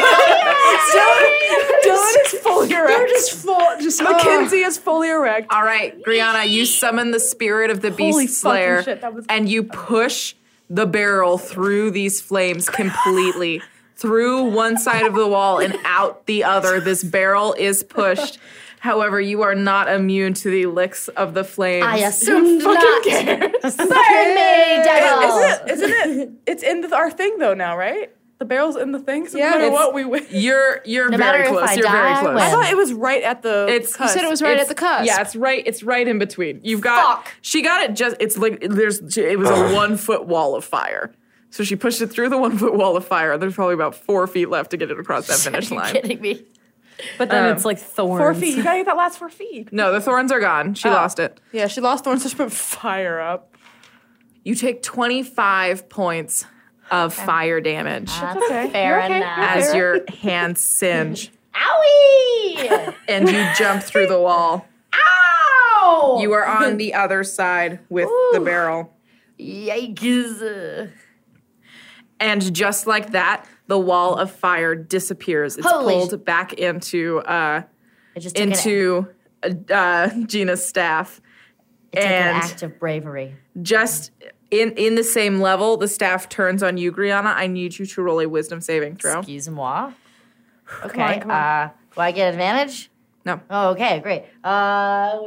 S5: Dylan is fully
S2: They're
S5: erect.
S2: just full. Just
S5: Mackenzie is fully erect.
S1: All right, Griana, you summon the spirit of the
S5: Holy
S1: Beast Slayer,
S5: fucking shit, that was-
S1: and you push the barrel through these flames completely. Through one side of the wall and out the other. This barrel is pushed. However, you are not immune to the licks of the flames.
S3: I assumed not. Burn me, devil.
S5: Isn't it? It's in our thing though now, right? The barrel's in the thing, so
S2: Yeah,
S5: no matter
S2: it's-
S5: what we win.
S1: You're
S3: No matter
S1: very
S3: if
S1: close.
S3: I
S1: You're
S3: die,
S1: very
S3: I
S1: close.
S3: win.
S5: I thought it was right at the.
S1: It's- you
S2: You said it was right at the cusp.
S1: Yeah, it's right in between. You've got
S3: Fuck.
S1: she got it just it's like it was a 1 foot wall of fire. So she pushed it through the 1 foot wall of fire. There's probably about 4 feet left to get it across that finish
S3: Are you
S1: line.
S3: kidding me?
S4: but then it's like thorns.
S5: 4 feet. You gotta get that last 4 feet.
S1: No, the thorns are gone. She lost it.
S5: Yeah, she lost thorns, so she put fire up.
S1: You take 25 points of fire damage
S3: That's
S5: okay.
S3: fair
S5: You're okay.
S3: enough.
S1: as your hands singe
S3: Owie!
S1: and you jump through the wall.
S3: Ow!
S1: You are on the other side with the barrel.
S3: Yikes.
S1: And just like that, the wall of fire disappears. It's
S3: Holy
S1: pulled back into
S3: It just took
S1: Gina's staff.
S3: an
S1: and
S3: act of bravery.
S1: just in the same level, the staff turns on you, Griana. I need you to roll a wisdom saving throw.
S3: Excuse-moi. Okay.
S5: Come on.
S3: Do I get advantage?
S1: No.
S3: Oh, okay, great. 5.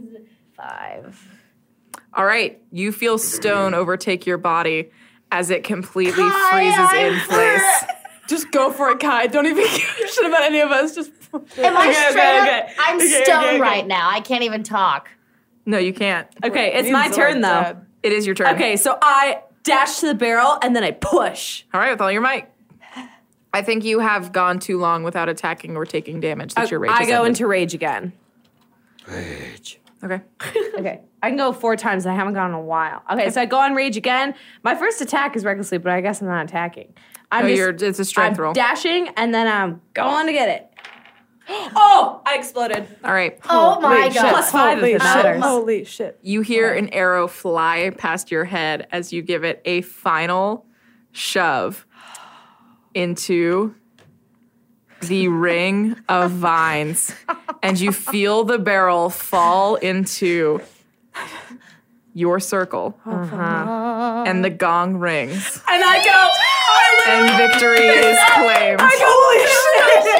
S1: All right. You feel stone overtake your body as it completely freezes in place.
S5: Just go for it, Kai. Don't even give a shit about any of us. Just.
S3: Am I straight up?
S4: okay.
S3: I'm stoned right now. I can't even talk.
S1: No, you can't.
S4: Okay, it's
S5: Means
S4: my
S5: that
S4: turn
S5: we're
S4: though.
S5: dead.
S1: It is your turn.
S4: Okay, so I dash to the barrel and then I push.
S1: All right, with all your might. I think you have gone too long without attacking or taking damage. That your rage
S4: I
S1: has
S4: go
S1: ended.
S4: into rage again.
S1: Okay.
S4: Okay, I can go 4 times. I haven't gone in a while. Okay, so I go on rage again. My first attack is recklessly, but I guess I'm not attacking.
S1: It's a strength
S4: I'm
S1: roll.
S4: dashing and then I'm going to get it. Oh, I exploded.
S1: All right.
S3: Oh my
S5: Shit.
S3: god.
S4: Plus 5 if
S5: Holy
S4: it
S5: shit.
S4: matters.
S5: Holy shit.
S1: You hear an arrow fly past your head as you give it a final shove into the ring of vines, and you feel the barrel fall into your circle, and the gong rings,
S4: And I go,
S1: and victory is claimed.
S4: holy shit!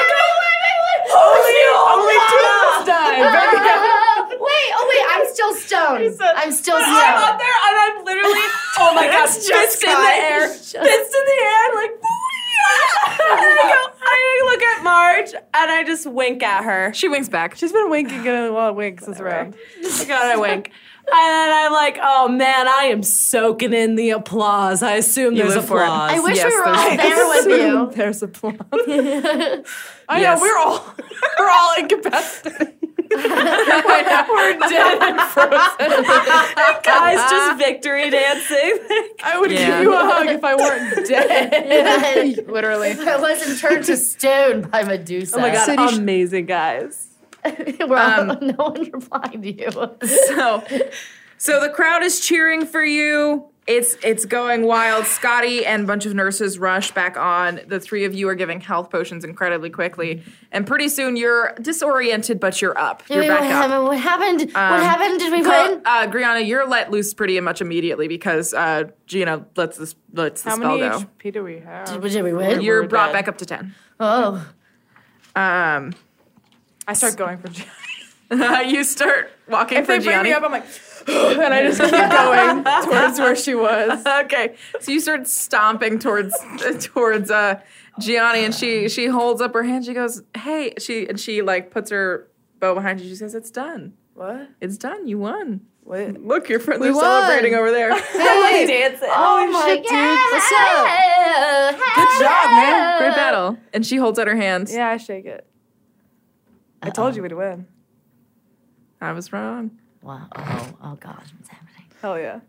S5: Only 2 of us died.
S3: Wait, I'm still stoned. I'm still
S4: I'm
S3: stoned.
S4: up there and I'm literally, oh my gosh, fists in the air. Fists in the air, like, and I look at Marge and I just wink at her.
S1: She winks back.
S5: She's been winking at a lot of winks this round.
S4: I got a wink. And then I'm like, oh man, I am soaking in the applause. I assume there's
S1: live for it.
S4: applause.
S3: I wish
S1: Yes,
S3: we were all
S1: there's-
S3: there with you.
S5: There's applause. I
S1: Yes.
S5: know, we're all incapacitated. We're dead and frozen.
S4: Guys, just victory dancing.
S5: I would
S1: Yeah.
S5: give you a hug if I weren't dead. Literally.
S3: I wasn't turned to stone by Medusa.
S4: Oh my god,
S2: City sh-
S4: amazing, guys.
S3: We're all, no one replied to you.
S1: So the crowd is cheering for you. It's going wild. Scotty and a bunch of nurses rush back on. The 3 of you are giving health potions incredibly quickly. And pretty soon you're disoriented, but you're up. You're back up.
S3: What happened? What happened? Did we win?
S1: Griana, you're let loose pretty much immediately because Gina lets the
S5: How
S1: spell
S5: many
S1: go.
S5: HP do we have?
S3: Did we win?
S1: You're
S5: We're
S1: brought
S5: dead.
S1: back up to 10.
S3: Oh.
S1: Um,
S5: I start going for Gianni.
S1: you start walking
S5: If
S1: for
S5: they bring
S1: Gianni.
S5: me up, I'm like, and I just keep going towards where she was.
S1: Okay, so you start stomping towards Gianni, and she holds up her hand. She goes, "Hey!" She like puts her bow behind you. She says, "It's done.
S5: What?
S1: It's done. You won.
S5: What?
S1: Look, your friends
S2: We
S1: are
S2: won.
S1: celebrating over there.
S2: Hey,
S4: Dancing.
S3: Oh my
S2: shit, dude. What's up?
S1: Good job, man. Great battle." And she holds out her hand.
S5: Yeah, I shake it. I told you we'd win.
S1: I was wrong.
S3: Wow. Oh gosh, what's happening?
S5: Hell yeah.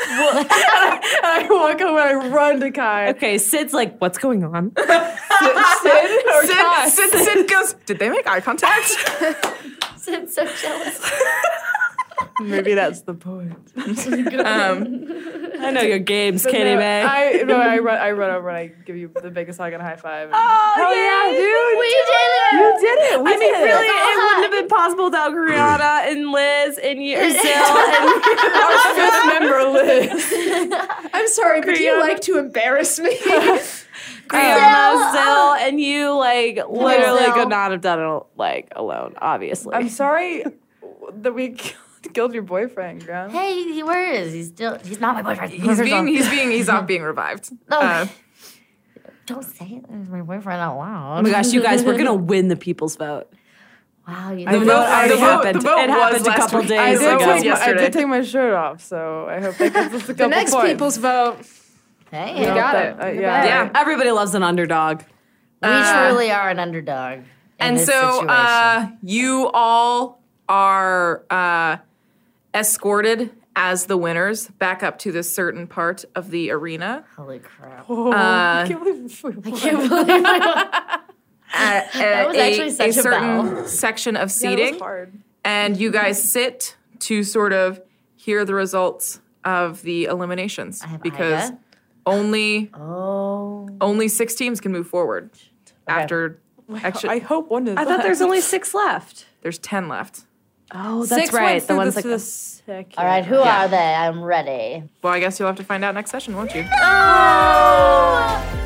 S5: I walk over and I run to Kai.
S4: Okay, Sid's like, what's going on?
S5: Sid or Kai?
S1: Sid goes, "Did they make eye contact?"
S3: Sid's so jealous.
S5: Maybe that's the point.
S4: I know your games, Katie May.
S5: I run over and I give you the biggest hug and a high five.
S4: Oh, yeah, dude.
S3: We did it.
S5: You did it. We
S4: I mean,
S5: did
S4: really,
S5: it.
S4: it wouldn't have been possible without Griana and Liz and Zil and
S5: Our fifth member, Liz.
S2: I'm sorry, but do you like to embarrass me?
S4: Griana, Zil, and you, like, literally
S3: Zil.
S4: could not have done it, like, alone, obviously.
S5: I'm sorry that we killed your boyfriend, Graham.
S3: Hey, where is he? He's not my boyfriend.
S1: He's off being revived.
S3: No. Don't say it as my boyfriend out loud.
S4: Oh my gosh, you guys, we're gonna win the people's vote.
S3: Wow, you
S4: The
S3: know
S4: vote already
S1: the vote-
S4: happened.
S1: the vote
S4: It
S1: was
S4: happened a
S1: last
S4: couple
S1: week.
S4: days
S5: I
S1: It
S5: did,
S1: was
S4: ago.
S5: take
S1: yesterday.
S5: my shirt off, so I hope that gives us a couple
S2: The next
S5: points.
S2: people's vote.
S3: Hey,
S2: We got it.
S5: Yeah.
S1: Yeah.
S4: Everybody loves an underdog.
S3: we truly are an underdog. In
S1: And
S3: this
S1: so
S3: situation.
S1: you all are escorted as the winners back up to this certain part of the arena.
S3: Holy crap!
S5: Oh, I can't believe we won.
S3: I can't believe
S1: That
S3: was actually such a
S1: certain
S3: bell.
S1: section of
S5: Yeah, that
S1: seating,
S5: was hard.
S1: and you guys sit to sort of hear the results of the eliminations
S3: I have
S1: because
S3: Iga.
S1: Only
S3: Oh.
S1: only 6 teams can move forward after extra.
S5: I hope one is
S4: I thought there's only 6 left.
S1: There's 10 left.
S4: Oh, that's
S5: 6
S4: right.
S5: went
S4: The
S5: through
S4: ones
S5: the
S4: that
S5: second.
S3: All right, who are they? I'm ready.
S1: Well, I guess you'll have to find out next session, won't you?
S3: Oh!